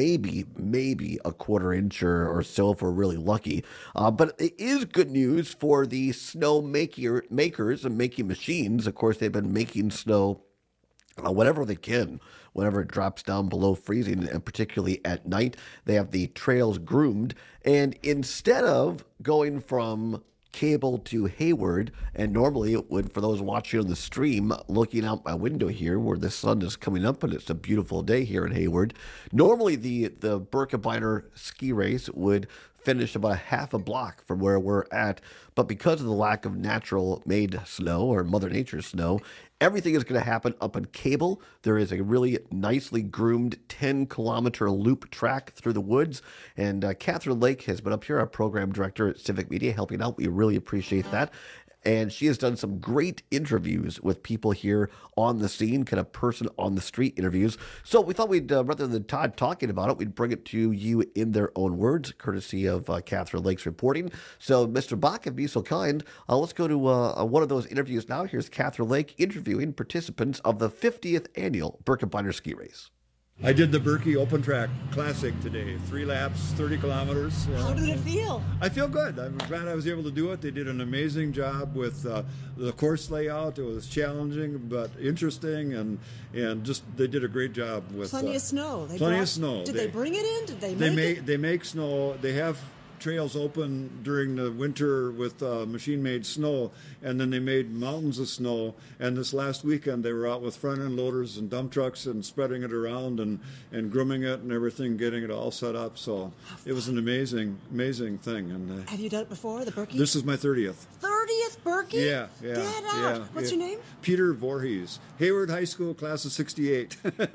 Speaker 14: maybe a quarter inch or so if we're really lucky. But it is good news for the snow makers and making machines. Of course, they've been making snow whenever they can, whenever it drops down below freezing, and particularly at night. They have the trails groomed. And instead of going from Cable to Hayward, and normally it would, for those watching on the stream, looking out my window here where the sun is coming up and it's a beautiful day here in Hayward, normally the Birkebeiner ski race would finish about a half a block from where we're at, but because of the lack of natural made snow or Mother Nature's snow, everything is going to happen up in Cable. There is a really nicely groomed 10-kilometer loop track through the woods. And Catherine Lake has been up here, our program director at Civic Media, helping out. We really appreciate that. And she has done some great interviews with people here on the scene, kind of person on the street interviews. So we thought we'd, rather than Todd talking about it, we'd bring it to you in their own words, courtesy of Catherine Lake's reporting. So Mr. Bach, if be so kind, let's go to one of those interviews now. Here's Catherine Lake interviewing participants of the 50th annual Birkebeiner Ski Race.
Speaker 7: I did the Berkey Open Track Classic today. 3 laps, 30 kilometers.
Speaker 8: How did it feel?
Speaker 7: I feel good. I'm glad I was able to do it. They did an amazing job with the course layout. It was challenging but interesting, and just they did a great job with
Speaker 8: plenty of snow.
Speaker 7: Plenty of snow.
Speaker 8: Did they bring it in? Did they make it?
Speaker 7: They make snow. They have trails open during the winter with machine-made snow, and then they made mountains of snow. And this last weekend, they were out with front-end loaders and dump trucks and spreading it around and grooming it and everything, getting it all set up. So it was an amazing thing. And
Speaker 8: have you done it before, the Berkey?
Speaker 7: This is my 30th.
Speaker 8: 30th Berkey?
Speaker 7: Yeah.
Speaker 8: Get out. What's your name?
Speaker 7: Peter Voorhees. Hayward High School, class of 68.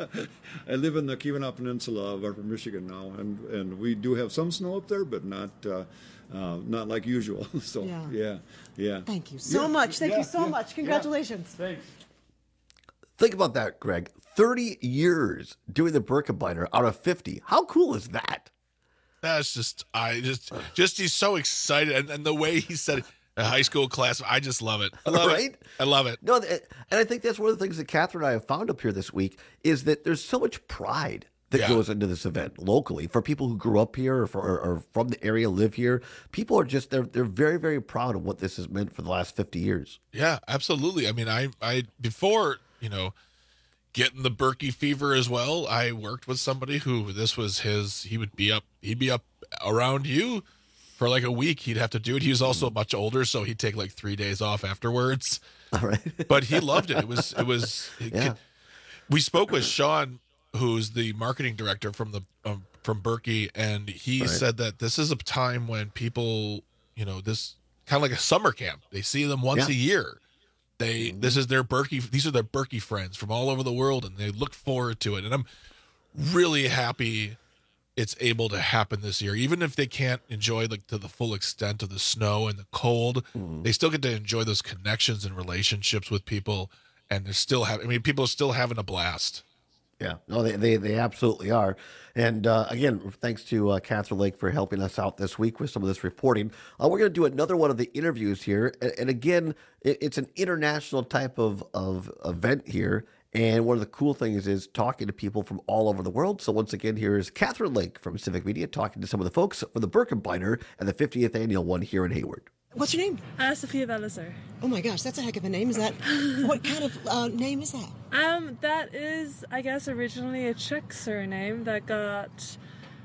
Speaker 7: I live in the Keweenaw Peninsula of Upper Michigan now, and we do have some snow up there, but not like usual. So yeah.
Speaker 8: Thank you so much. Thank you so much. Congratulations.
Speaker 7: Thanks.
Speaker 14: Think about that, Greg. 30 years doing the Birkebeiner out of 50. How cool is that?
Speaker 16: That's just he's so excited, and the way he said it, a high school class, I just love it. I love it. I love it.
Speaker 14: No, and I think that's one of the things that Catherine and I have found up here this week is that there's so much pride that goes into this event locally for people who grew up here or from the area, live here. People are just they're very, very proud of what this has meant for the last 50 years.
Speaker 16: Yeah, absolutely. I mean, I before getting the Berkey fever as well, I worked with somebody who this was he'd be up around you for like a week. He'd have to do it. He was also much older, so he'd take like 3 days off afterwards.
Speaker 14: All right.
Speaker 16: But he loved it. It was we spoke with Sean, who's the marketing director from Berkey, and he said that this is a time when people, this kind of like a summer camp. They see them once a year. This is these are their Berkey friends from all over the world, and they look forward to it. And I'm really happy it's able to happen this year, even if they can't enjoy to the full extent of the snow and the cold. They still get to enjoy those connections and relationships with people, and people are still having a blast.
Speaker 14: Yeah, no, they absolutely are. And again, thanks to Catherine Lake for helping us out this week with some of this reporting. We're going to do another one of the interviews here. And again, it's an international type of event here. And one of the cool things is talking to people from all over the world. So once again, here is Catherine Lake from Civic Media talking to some of the folks from the Birkebeiner and the 50th annual one here in Hayward.
Speaker 8: What's your name?
Speaker 9: Sophia Velliser.
Speaker 8: Oh my gosh, that's a heck of a name. Is that what kind of name is that?
Speaker 9: That is, I guess, originally a Czech surname that got,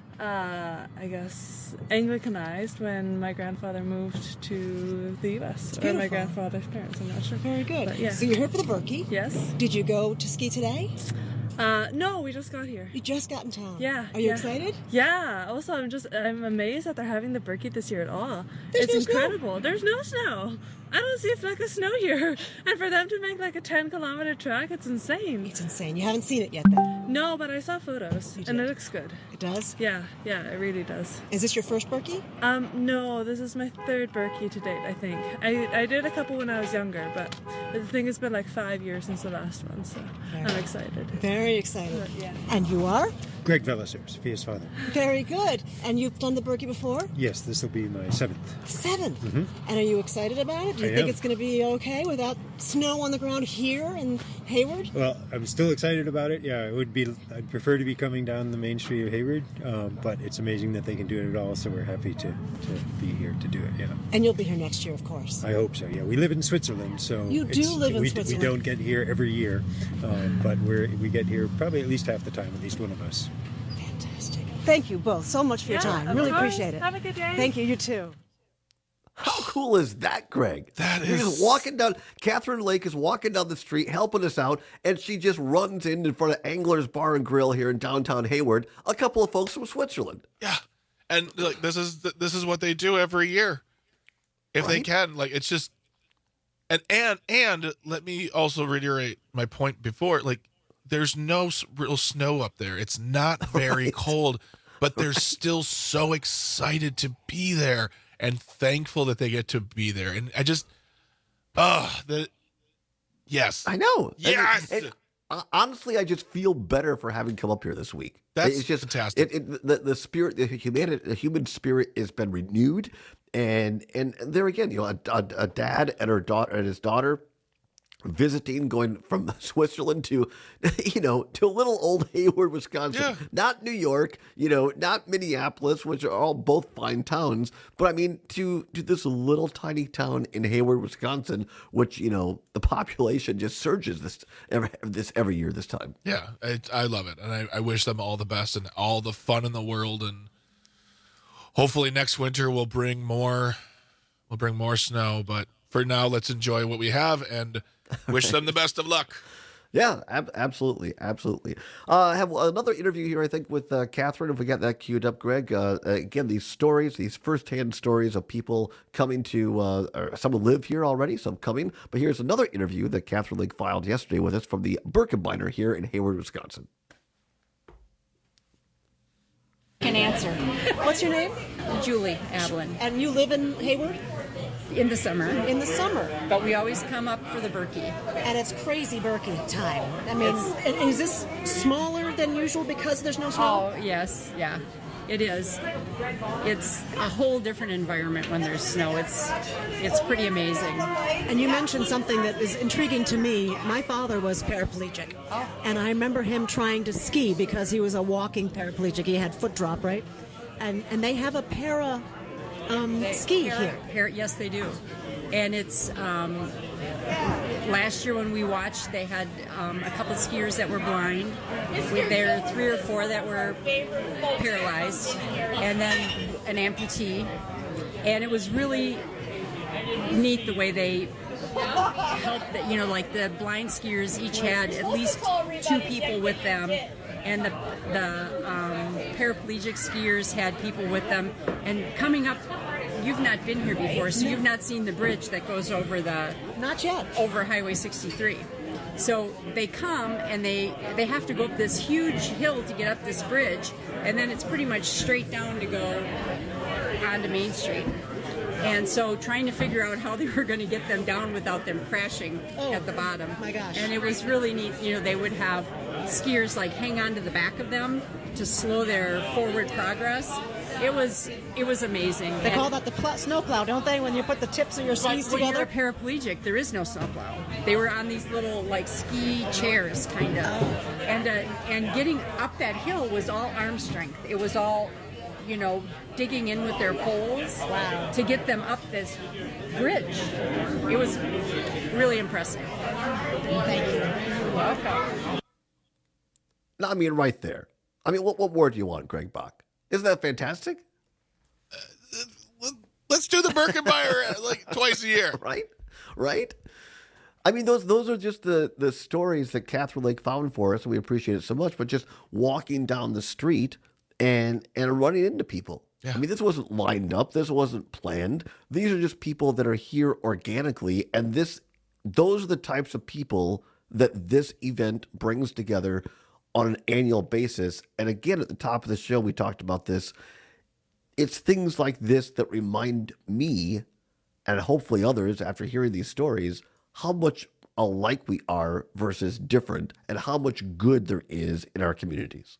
Speaker 9: I guess, Anglicanized when my grandfather moved to the U.S. Or my grandfather's parents, I'm not sure.
Speaker 8: Very good.
Speaker 9: But, yeah.
Speaker 8: So you're here for the Berkey?
Speaker 9: Yes.
Speaker 8: Did you go to ski today?
Speaker 9: No, we just got here.
Speaker 8: You just got in town?
Speaker 9: Yeah.
Speaker 8: Are you excited?
Speaker 9: Yeah. Also, I'm amazed that they're having the Berkey this year at all.
Speaker 8: There's
Speaker 9: it's
Speaker 8: no
Speaker 9: incredible.
Speaker 8: Snow.
Speaker 9: There's no snow. I don't see a fleck of snow here. And for them to make like a 10-kilometer track, it's insane.
Speaker 8: It's insane. You haven't seen it yet, then?
Speaker 9: No, but I saw photos, and it looks good.
Speaker 8: It does?
Speaker 9: Yeah, it really does.
Speaker 8: Is this your first Berkey?
Speaker 9: No, this is my third Berkey to date, I think. I did a couple when I was younger, but the thing has been like 5 years since the last one, so I'm excited.
Speaker 8: Very excited.
Speaker 9: But, yeah.
Speaker 8: And you are?
Speaker 11: Greg Velliser, Sophia's father.
Speaker 8: Very good. And you've done the Berkey before?
Speaker 11: Yes, this will be my 7th.
Speaker 8: 7th?
Speaker 11: Mm-hmm.
Speaker 8: And are you excited about it? Do you think it's going to be okay without snow on the ground here in Hayward?
Speaker 11: Well, I'm still excited about it. Yeah, I'd prefer to be coming down the main street of Hayward, but it's amazing that they can do it at all, so we're happy to be here to do it, yeah.
Speaker 8: And you'll be here next year, of course.
Speaker 11: I hope so, yeah. We live in Switzerland, so...
Speaker 8: You do live in Switzerland.
Speaker 11: We don't get here every year, but we get here probably at least half the time, at least one of us.
Speaker 8: Fantastic. Thank you both so much for your time. Really appreciate it.
Speaker 9: Have a good day.
Speaker 8: Thank you. You too.
Speaker 14: How cool is that, Greg? You're just walking down. Catherine Lake is walking down the street, helping us out, and she just runs in front of Angler's Bar and Grill here in downtown Hayward. A couple of folks from Switzerland.
Speaker 16: Yeah, and like this is what they do every year, if they can. Like it's just, and let me also reiterate my point before. Like, there's no real snow up there. It's not very cold, but they're still so excited to be there. And thankful that they get to be there. And I just, yes.
Speaker 14: I know.
Speaker 16: Yes.
Speaker 14: And honestly, I just feel better for having come up here this week.
Speaker 16: It's just
Speaker 14: fantastic. The spirit, the human spirit has been renewed. And there again, a dad and her daughter and his daughter visiting, going from Switzerland to, to little old Hayward, Wisconsin, not New York, not Minneapolis, which are all both fine towns, but I mean to this little tiny town in Hayward, Wisconsin, which the population just surges every year this time.
Speaker 16: Yeah, I love it, and I wish them all the best and all the fun in the world, and hopefully next winter we'll bring more snow, but for now let's enjoy what we have and wish them the best of luck.
Speaker 14: Yeah, absolutely. I have another interview here, I think, with Catherine, if we got that queued up, Greg. Again, these firsthand stories of people coming to, some live here already, some coming. But here's another interview that Catherine Lake filed yesterday with us from the Birkebeiner here in Hayward, Wisconsin.
Speaker 15: Can answer.
Speaker 8: What's your name?
Speaker 15: Julie Ablin.
Speaker 8: And you live in Hayward?
Speaker 15: In the summer.
Speaker 8: In the summer.
Speaker 15: But we always come up for the Berkey.
Speaker 8: And it's crazy Berkey time. I mean, is this smaller than usual because there's no snow?
Speaker 15: Oh, yes. Yeah, it is. It's a whole different environment when there's snow. It's pretty amazing.
Speaker 8: And you mentioned something that is intriguing to me. My father was paraplegic. Oh. And I remember him trying to ski because he was a walking paraplegic. He had foot drop, right? And they have a ski here.
Speaker 15: Yes, they do. And it's last year when we watched, they had a couple skiers that were blind. There were 3 or 4 that were paralyzed, and then an amputee. And it was really neat the way they helped. Like the blind skiers each had at least 2 people with them. And the paraplegic skiers had people with them. And coming up, you've not been here before, so you've not seen the bridge that goes over
Speaker 8: not yet,
Speaker 15: over Highway 63. So they come and they have to go up this huge hill to get up this bridge, and then it's pretty much straight down to go onto Main Street. And so trying to figure out how they were going to get them down without them crashing at the bottom.
Speaker 8: My gosh.
Speaker 15: And it was really neat. They would have skiers like hang on to the back of them to slow their forward progress. It was amazing.
Speaker 8: They call that the snow plow, don't they? When you put the tips of your skis
Speaker 15: When
Speaker 8: together.
Speaker 15: you're paraplegic, there is no snowplow. They were on these little like ski chairs, kind of, and getting up that hill was all arm strength. It was all, digging in with their poles to get them up this bridge. It was really impressive. Thank you. You're welcome.
Speaker 14: No, I mean, right there. I mean, what more do you want, Greg Bach? Isn't that fantastic?
Speaker 16: Let's do the Birkenmeier like twice a year.
Speaker 14: Right? I mean, those are just the stories that Catherine Lake found for us, and we appreciate it so much. But just walking down the street and running into people. Yeah. I mean, this wasn't lined up. This wasn't planned. These are just people that are here organically, and those are the types of people that this event brings together on an annual basis. And again, at the top of the show, we talked about this. It's things like this that remind me, and hopefully others, after hearing these stories, how much alike we are versus different, and how much good there is in our communities.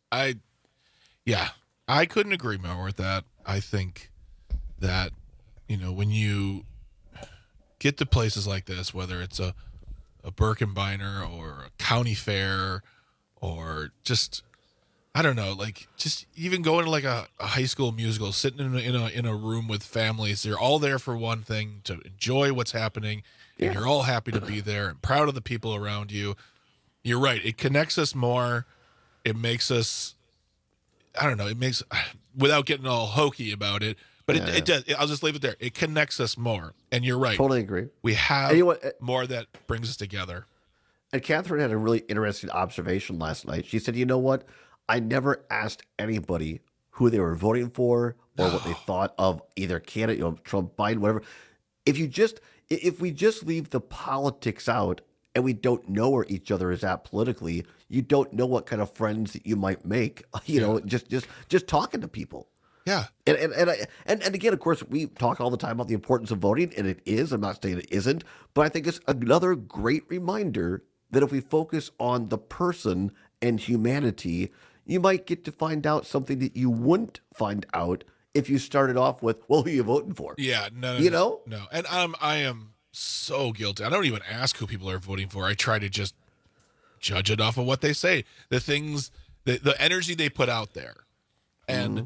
Speaker 16: I couldn't agree more with that. I think that, when you get to places like this, whether it's a Birkenbeiner or a county fair, or just, I don't know, like just even going to like a high school musical, sitting in a room with families, they're all there for one thing, to enjoy what's happening, and you're all happy to be there and proud of the people around you. You're right. It connects us more. It makes us, I don't know, it makes, without getting all hokey about it, but it does. I'll just leave it there. It connects us more. And you're right.
Speaker 14: Totally agree.
Speaker 16: We have more that brings us together.
Speaker 14: And Catherine had a really interesting observation last night. She said, you know what? I never asked anybody who they were voting for or what they thought of either candidate, Trump, Biden, whatever. If we just leave the politics out and we don't know where each other is at politically, you don't know what kind of friends that you might make, just talking to people.
Speaker 16: Yeah.
Speaker 14: And again, of course, we talk all the time about the importance of voting, and it is. I'm not saying it isn't, but I think it's another great reminder that if we focus on the person and humanity, you might get to find out something that you wouldn't find out if you started off with, well, who are you voting for?
Speaker 16: Yeah, no. And I am so guilty. I don't even ask who people are voting for. I try to just judge it off of what they say, the things, the energy they put out there. And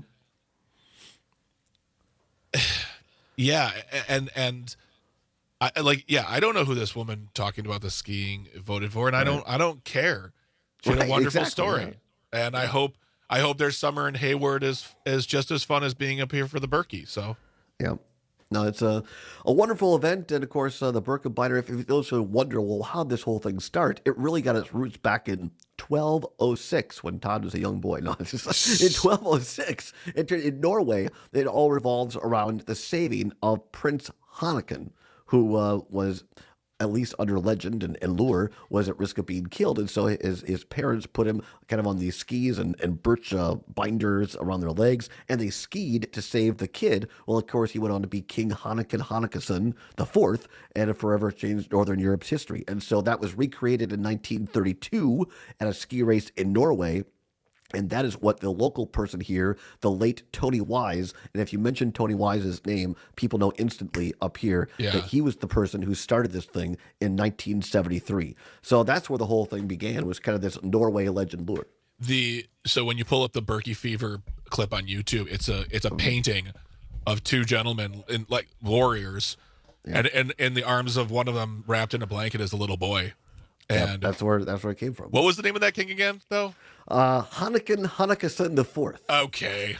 Speaker 16: I don't know who this woman talking about the skiing voted for, and I don't care. She had a wonderful story. Right. And I hope their summer in Hayward is just as fun as being up here for the Berkey. So
Speaker 14: yeah. No, it's a wonderful event, and of course, the Birkenbeiner, if those who wonder, well, how did this whole thing start? It really got its roots back in 1206 when Todd was a young boy. No, in 1206, in Norway, it all revolves around the saving of Prince Haakon, who was, at least under legend and lore, was at risk of being killed. And so his parents put him kind of on these skis and birch binders around their legs, and they skied to save the kid. Well, of course, he went on to be King Haakon Haakonsson IV, and it forever changed Northern Europe's history. And so that was recreated in 1932 at a ski race in Norway. And that is what the local person here, the late Tony Wise, and if you mention Tony Wise's name, people know instantly up here that he was the person who started this thing in 1973. So that's where the whole thing began, was kind of this Norway legend lore.
Speaker 16: So when you pull up the Berkey Fever clip on YouTube, it's a painting of two gentlemen in like warriors, and in the arms of one of them wrapped in a blanket is a little boy. And
Speaker 14: that's where it came from.
Speaker 16: What was the name of that king again, though?
Speaker 14: Haakon Haakonsson IV.
Speaker 16: Okay.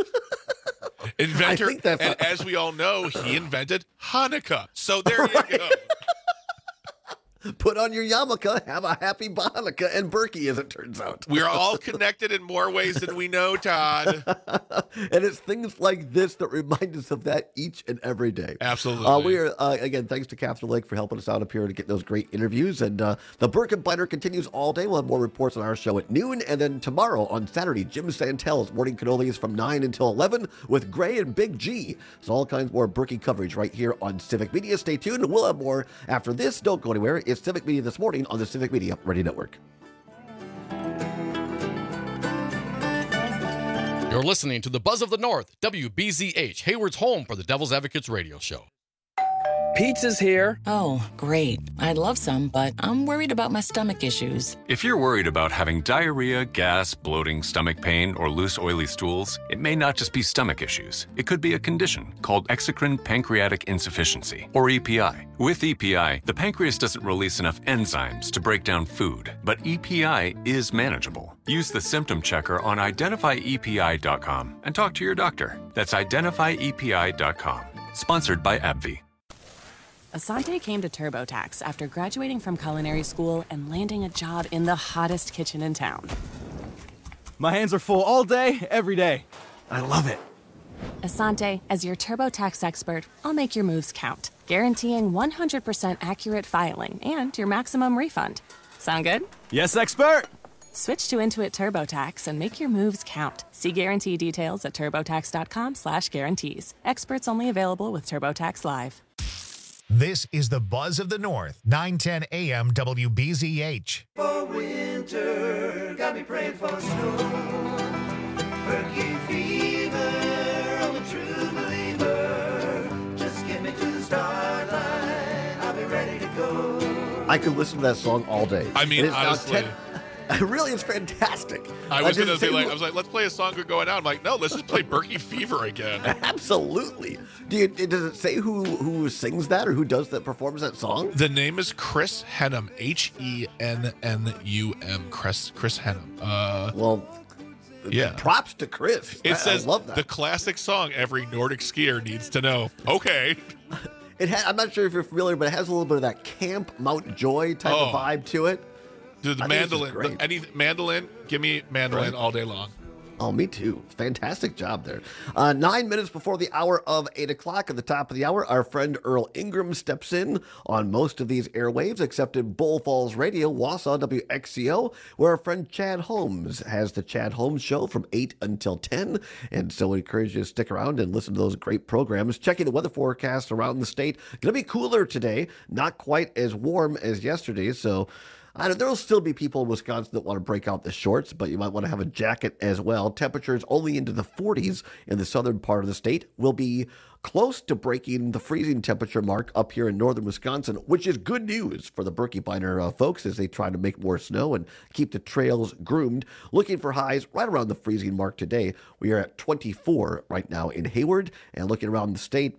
Speaker 16: Inventor, and as we all know, he invented Hanukkah. So there you go.
Speaker 14: Put on your yarmulke, have a happy Hanukkah, and Berkey, as it turns out.
Speaker 16: We're all connected in more ways than we know, Todd.
Speaker 14: And it's things like this that remind us of that each and every day.
Speaker 16: Absolutely.
Speaker 14: We are, again, thanks to Catherine Lake for helping us out up here to get those great interviews. And the Birkenbeiner continues all day. We'll have more reports on our show at noon. And then tomorrow on Saturday, Jim Santel's Morning Cannolis from 9 until 11 with Gray and Big G. There's all kinds more Berkey coverage right here on Civic Media. Stay tuned. We'll have more after this. Don't go anywhere. It's Civic Media This Morning on the Civic Media Radio Network.
Speaker 10: You're listening to the Buzz of the North, WBZH, Hayward's home for the Devil's Advocates radio show.
Speaker 17: Pizza's here.
Speaker 19: Oh, great. I'd love some, but I'm worried about my stomach issues.
Speaker 20: If you're worried about having diarrhea, gas, bloating, stomach pain, or loose, oily stools, it may not just be stomach issues. It could be a condition called exocrine pancreatic insufficiency, or EPI. With EPI, the pancreas doesn't release enough enzymes to break down food, but EPI is manageable. Use the symptom checker on identifyepi.com and talk to your doctor. That's identifyepi.com. Sponsored by AbbVie.
Speaker 25: Asante came to TurboTax after graduating from culinary school and landing a job in the hottest kitchen in town.
Speaker 26: My hands are full all day, every day. I love it.
Speaker 25: Asante, as your TurboTax expert, I'll make your moves count, guaranteeing 100% accurate filing and your maximum refund. Sound good?
Speaker 26: Yes, expert!
Speaker 25: Switch to Intuit TurboTax and make your moves count. See guarantee details at turbotax.com/guarantees. Experts only available with TurboTax Live.
Speaker 12: This is the Buzz of the North, 910 AM WBZH.
Speaker 6: For winter, got me praying for snow. Berkey fever, I'm a true believer. Just get me to the start line, I'll be ready to go.
Speaker 14: I could listen to that song all day.
Speaker 16: I mean, honestly.
Speaker 14: Really, it's fantastic.
Speaker 16: I was going to say, I was like, let's play a song we're going out. I'm like, no, let's just play Berkey Fever again.
Speaker 14: Absolutely. Does it say who sings that or who performs that song?
Speaker 16: The name is Chris Hennum, Hennum. Chris Hennum. Yeah.
Speaker 14: Props to Chris.
Speaker 16: It
Speaker 14: I
Speaker 16: says
Speaker 14: love that.
Speaker 16: The classic song every Nordic skier needs to know. Okay.
Speaker 14: I'm not sure if you're familiar, but it has a little bit of that Camp Mount Joy type of vibe to it.
Speaker 16: The mandolin. Mandolin. Give me mandolin all day long.
Speaker 14: Oh, me too. Fantastic job there. 9 minutes before the hour of 8 o'clock at the top of the hour, our friend Earl Ingram steps in on most of these airwaves, except in Bull Falls Radio, Wausau WXCO, where our friend Chad Holmes has the Chad Holmes Show from 8 until 10. And so we encourage you to stick around and listen to those great programs. Checking the weather forecast around the state. Going to be cooler today, not quite as warm as yesterday, so there will still be people in Wisconsin that want to break out the shorts, but you might want to have a jacket as well. Temperatures only into the 40s in the southern part of the state. Will be close to breaking the freezing temperature mark up here in northern Wisconsin, which is good news for the Berkey folks as they try to make more snow and keep the trails groomed. Looking for highs right around the freezing mark today. We are at 24 right now in Hayward, and looking around the state,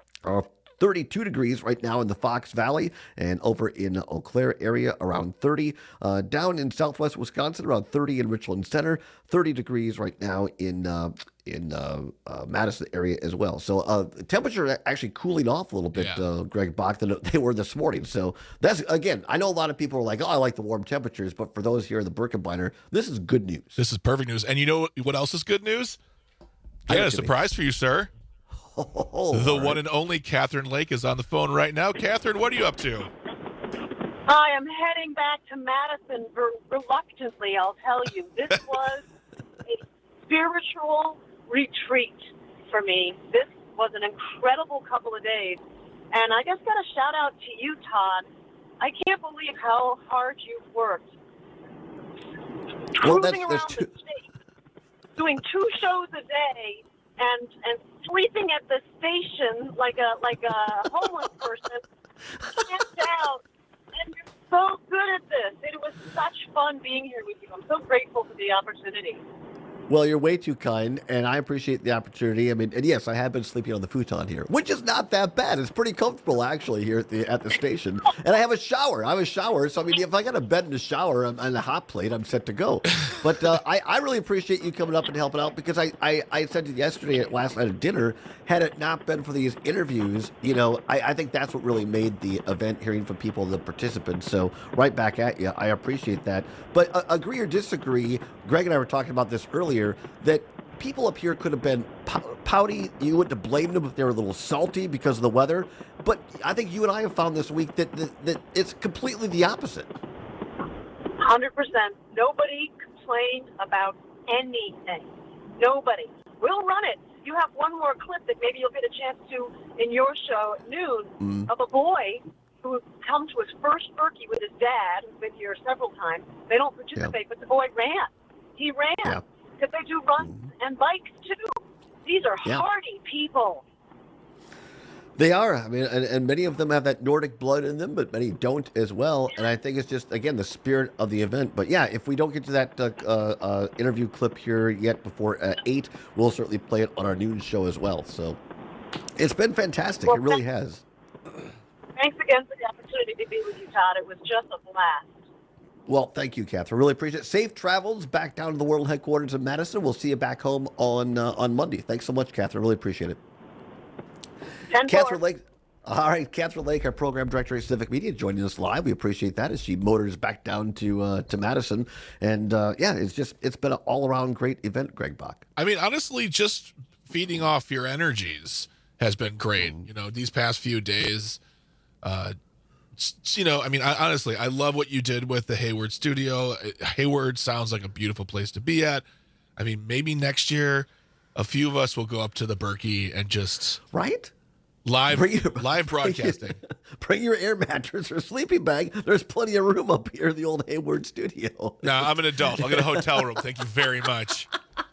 Speaker 14: 32 degrees right now in the Fox Valley, and over in Eau Claire area around 30. Down in southwest Wisconsin around 30 in Richland Center, 30 degrees right now in Madison area as well. So temperature actually cooling off a little bit, Greg Bach, than they were this morning. So that's, again, I know a lot of people are like, oh, I like the warm temperatures, but for those here in the Birkebeiner, this is good news.
Speaker 16: This is perfect news. And you know what else is good news? I got a surprise for you, sir. The one and only Catherine Lake is on the phone right now. Catherine, what are you up to?
Speaker 27: I am heading back to Madison reluctantly, I'll tell you. This was a spiritual retreat for me. This was an incredible couple of days. And I just got a shout out to you, Todd. I can't believe how hard you've worked. Cruising around the state, doing 2 shows a day, and sleeping at the station like a homeless person, camped out, and you're so good at this. It was such fun being here with you. I'm so grateful for the opportunity.
Speaker 14: Well, you're way too kind, and I appreciate the opportunity. I mean, and yes, I have been sleeping on the futon here, which is not that bad. It's pretty comfortable, actually, here at the station. And I have a shower. So, I mean, if I got a bed and a shower and a hot plate, I'm set to go. But I really appreciate you coming up and helping out, because I said to you yesterday last night at dinner, had it not been for these interviews, I think that's what really made the event, hearing from people, the participants. So right back at you. I appreciate that. But agree or disagree, Greg and I were talking about this earlier, that people up here could have been pouty. You wouldn't have blamed them if they were a little salty because of the weather. But I think you and I have found this week that it's completely the opposite.
Speaker 27: 100%. Nobody complained about anything. Nobody. We'll run it. You have one more clip that maybe you'll get a chance to in your show at noon of a boy who come to his first Berkey with his dad, who's been here several times. They don't participate, but the boy ran. He ran. Because they do runs and bikes too. These are
Speaker 14: Yeah.
Speaker 27: hardy people.
Speaker 14: They are. I mean, and many of them have that Nordic blood in them, but many don't as well. And I think it's just, again, the spirit of the event. But yeah, if we don't get to that interview clip here yet before 8, we'll certainly play it on our noon show as well. So it's been fantastic.
Speaker 27: Well,
Speaker 14: it really has.
Speaker 27: Thanks again for the opportunity to be with you, Todd. It was just a blast.
Speaker 14: Well, thank you, Catherine. Really appreciate it. Safe travels back down to the World Headquarters in Madison. We'll see you back home on Monday. Thanks so much, Catherine. Really appreciate it. Catherine Lake. All right, Catherine Lake, our program director at Civic Media, joining us live. We appreciate that as she motors back down to Madison. And yeah, it's been an all-around great event, Greg Bach.
Speaker 16: I mean, honestly, just feeding off your energies has been great. You know, these past few days, you know, I mean, honestly, I love what you did with the Hayward studio. Hayward sounds like a beautiful place to be at. I mean, maybe next year, a few of us will go up to the Berkey and just live broadcasting.
Speaker 14: Bring your air mattress or sleeping bag. There's plenty of room up here in the old Hayward studio.
Speaker 16: No, I'm an adult. I'll get a hotel room. Thank you very much.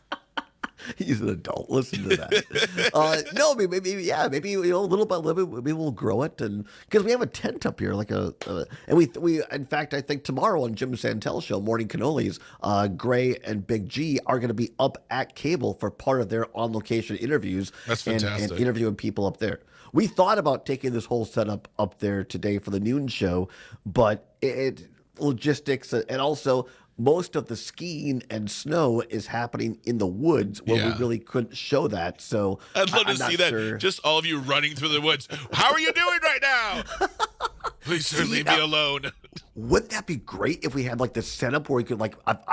Speaker 14: He's an adult. Listen to that. No, maybe little by little, maybe we'll grow it, and because we have a tent up here, like and we in fact, I think tomorrow on Jim Santel show, Morning Cannolis, Gray and Big G are going to be up at Cable for part of their on location interviews.
Speaker 16: That's fantastic.
Speaker 14: And interviewing people up there. We thought about taking this whole setup up there today for the noon show, but logistics and also. Most of the skiing and snow is happening in the woods where we really couldn't show that. So
Speaker 16: I'd love to see that. Just all of you running through the woods. How are you doing right now? Please, sir, leave me alone.
Speaker 14: Wouldn't that be great if we had like this setup where we could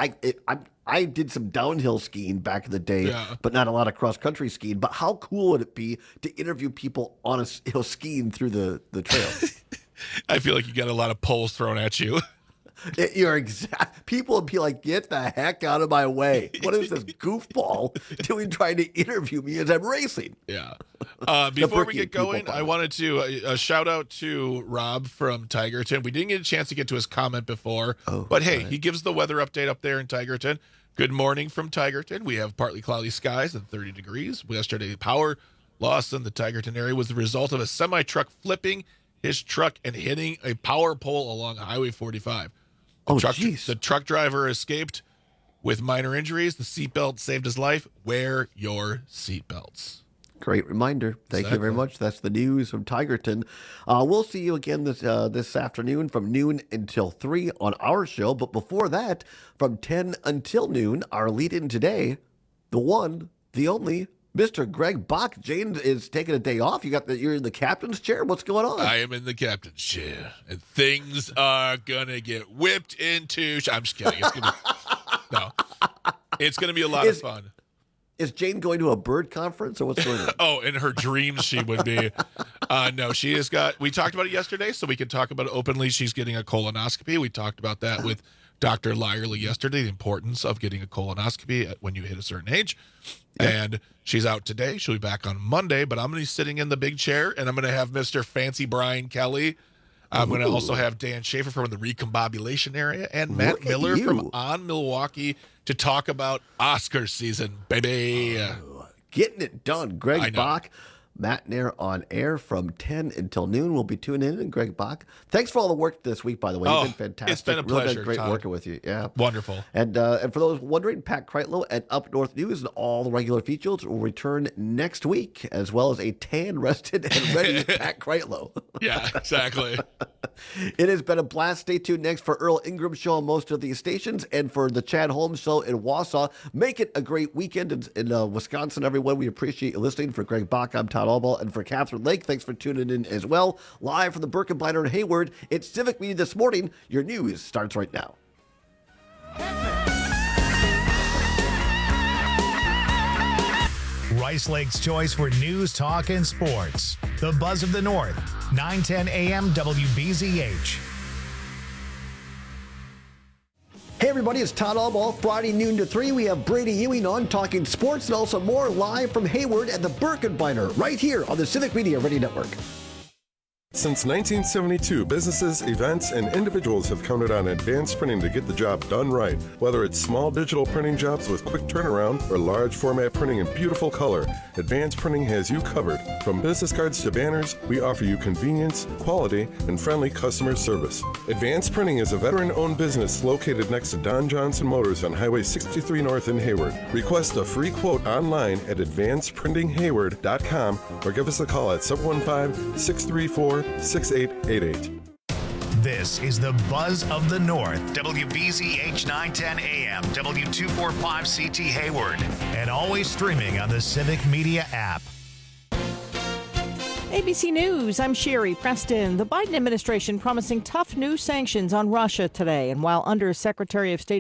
Speaker 14: I did some downhill skiing back in the day, but not a lot of cross country skiing. But how cool would it be to interview people on skiing through the trail?
Speaker 16: I feel like you got a lot of poles thrown at you.
Speaker 14: You're exact. People would be like, "Get the heck out of my way! What is this goofball doing trying to interview me as I'm racing?"
Speaker 16: Yeah. Before we get going, I wanted to shout out to Rob from Tigerton. We didn't get a chance to get to his comment before, but hey, he gives the weather update up there in Tigerton. Good morning from Tigerton. We have partly cloudy skies and 30 degrees. Yesterday, power loss in the Tigerton area was the result of a semi-truck flipping his truck and hitting a power pole along Highway 45. The truck driver escaped with minor injuries. The seatbelt saved his life. Wear your seatbelts.
Speaker 14: Great reminder. Thank you very much. That's the news from Tigerton. We'll see you again this afternoon from noon until 3 on our show. But before that, from 10 until noon, our lead-in today, the one, the only, Mr. Greg Bach. Jane is taking a day off. You're in the captain's chair. What's going on?
Speaker 16: I am in the captain's chair, and things are gonna get whipped into. I'm just kidding. It's gonna be a lot of fun.
Speaker 14: Is Jane going to a bird conference or what's going on?
Speaker 16: Oh, in her dreams she would be. No, she has got. We talked about it yesterday, so we can talk about it openly. She's getting a colonoscopy. We talked about that with Dr. Lyerly yesterday. The importance of getting a colonoscopy when you hit a certain age. And she's out today. She'll be back on Monday, but I'm going to be sitting in the big chair, and I'm going to have Mr. Fancy Brian Kelly. I'm going to also have Dan Schaefer from the Recombobulation area and Matt Miller from On Milwaukee to talk about Oscar season, baby.
Speaker 14: Getting it done. Greg Bach, Matt Nair on air from 10 until noon. We'll be tuning in. And Greg Bach, thanks for all the work this week, by the way. You've been fantastic.
Speaker 16: It's been a pleasure.
Speaker 14: Really been great
Speaker 16: Todd.
Speaker 14: working with you. Yeah.
Speaker 16: Wonderful.
Speaker 14: And for those wondering, Pat Kreitlow and Up North News and all the regular features will return next week, as well as a tan, rested, and ready Pat Kreitlow.
Speaker 16: Yeah, exactly.
Speaker 14: It has been a blast. Stay tuned next for Earl Ingram Show on most of these stations and for the Chad Holmes Show in Wausau. Make it a great weekend in Wisconsin, everyone. We appreciate you listening. For Greg Bach, I'm Todd Albaugh, and for Catherine Lake, thanks for tuning in as well. Live from the Birkenbiner in Hayward, it's Civic Media This Morning. Your news starts right now.
Speaker 12: Rice Lake's choice for news, talk, and sports. The Buzz of the North, 9:10 a.m. WBZH.
Speaker 14: Hey everybody, it's Todd Albaugh. Friday noon to 3, we have Brady Ewing on talking sports and also more live from Hayward at the Birkenbiner right here on the Civic Media Radio Network.
Speaker 1: Since 1972, businesses, events, and individuals have counted on Advanced Printing to get the job done right. Whether it's small digital printing jobs with quick turnaround or large format printing in beautiful color, Advanced Printing has you covered. From business cards to banners, we offer you convenience, quality, and friendly customer service. Advanced Printing is a veteran-owned business located next to Don Johnson Motors on Highway 63 North in Hayward. Request a free quote online at advancedprintinghayward.com or give us a call at 715-634-6888.
Speaker 12: This is the Buzz of the North. WBZH 910 AM, W245CT Hayward, and always streaming on the Civic Media app.
Speaker 3: ABC News, I'm Sherry Preston. The Biden administration promising tough new sanctions on Russia today. And while Under Secretary of State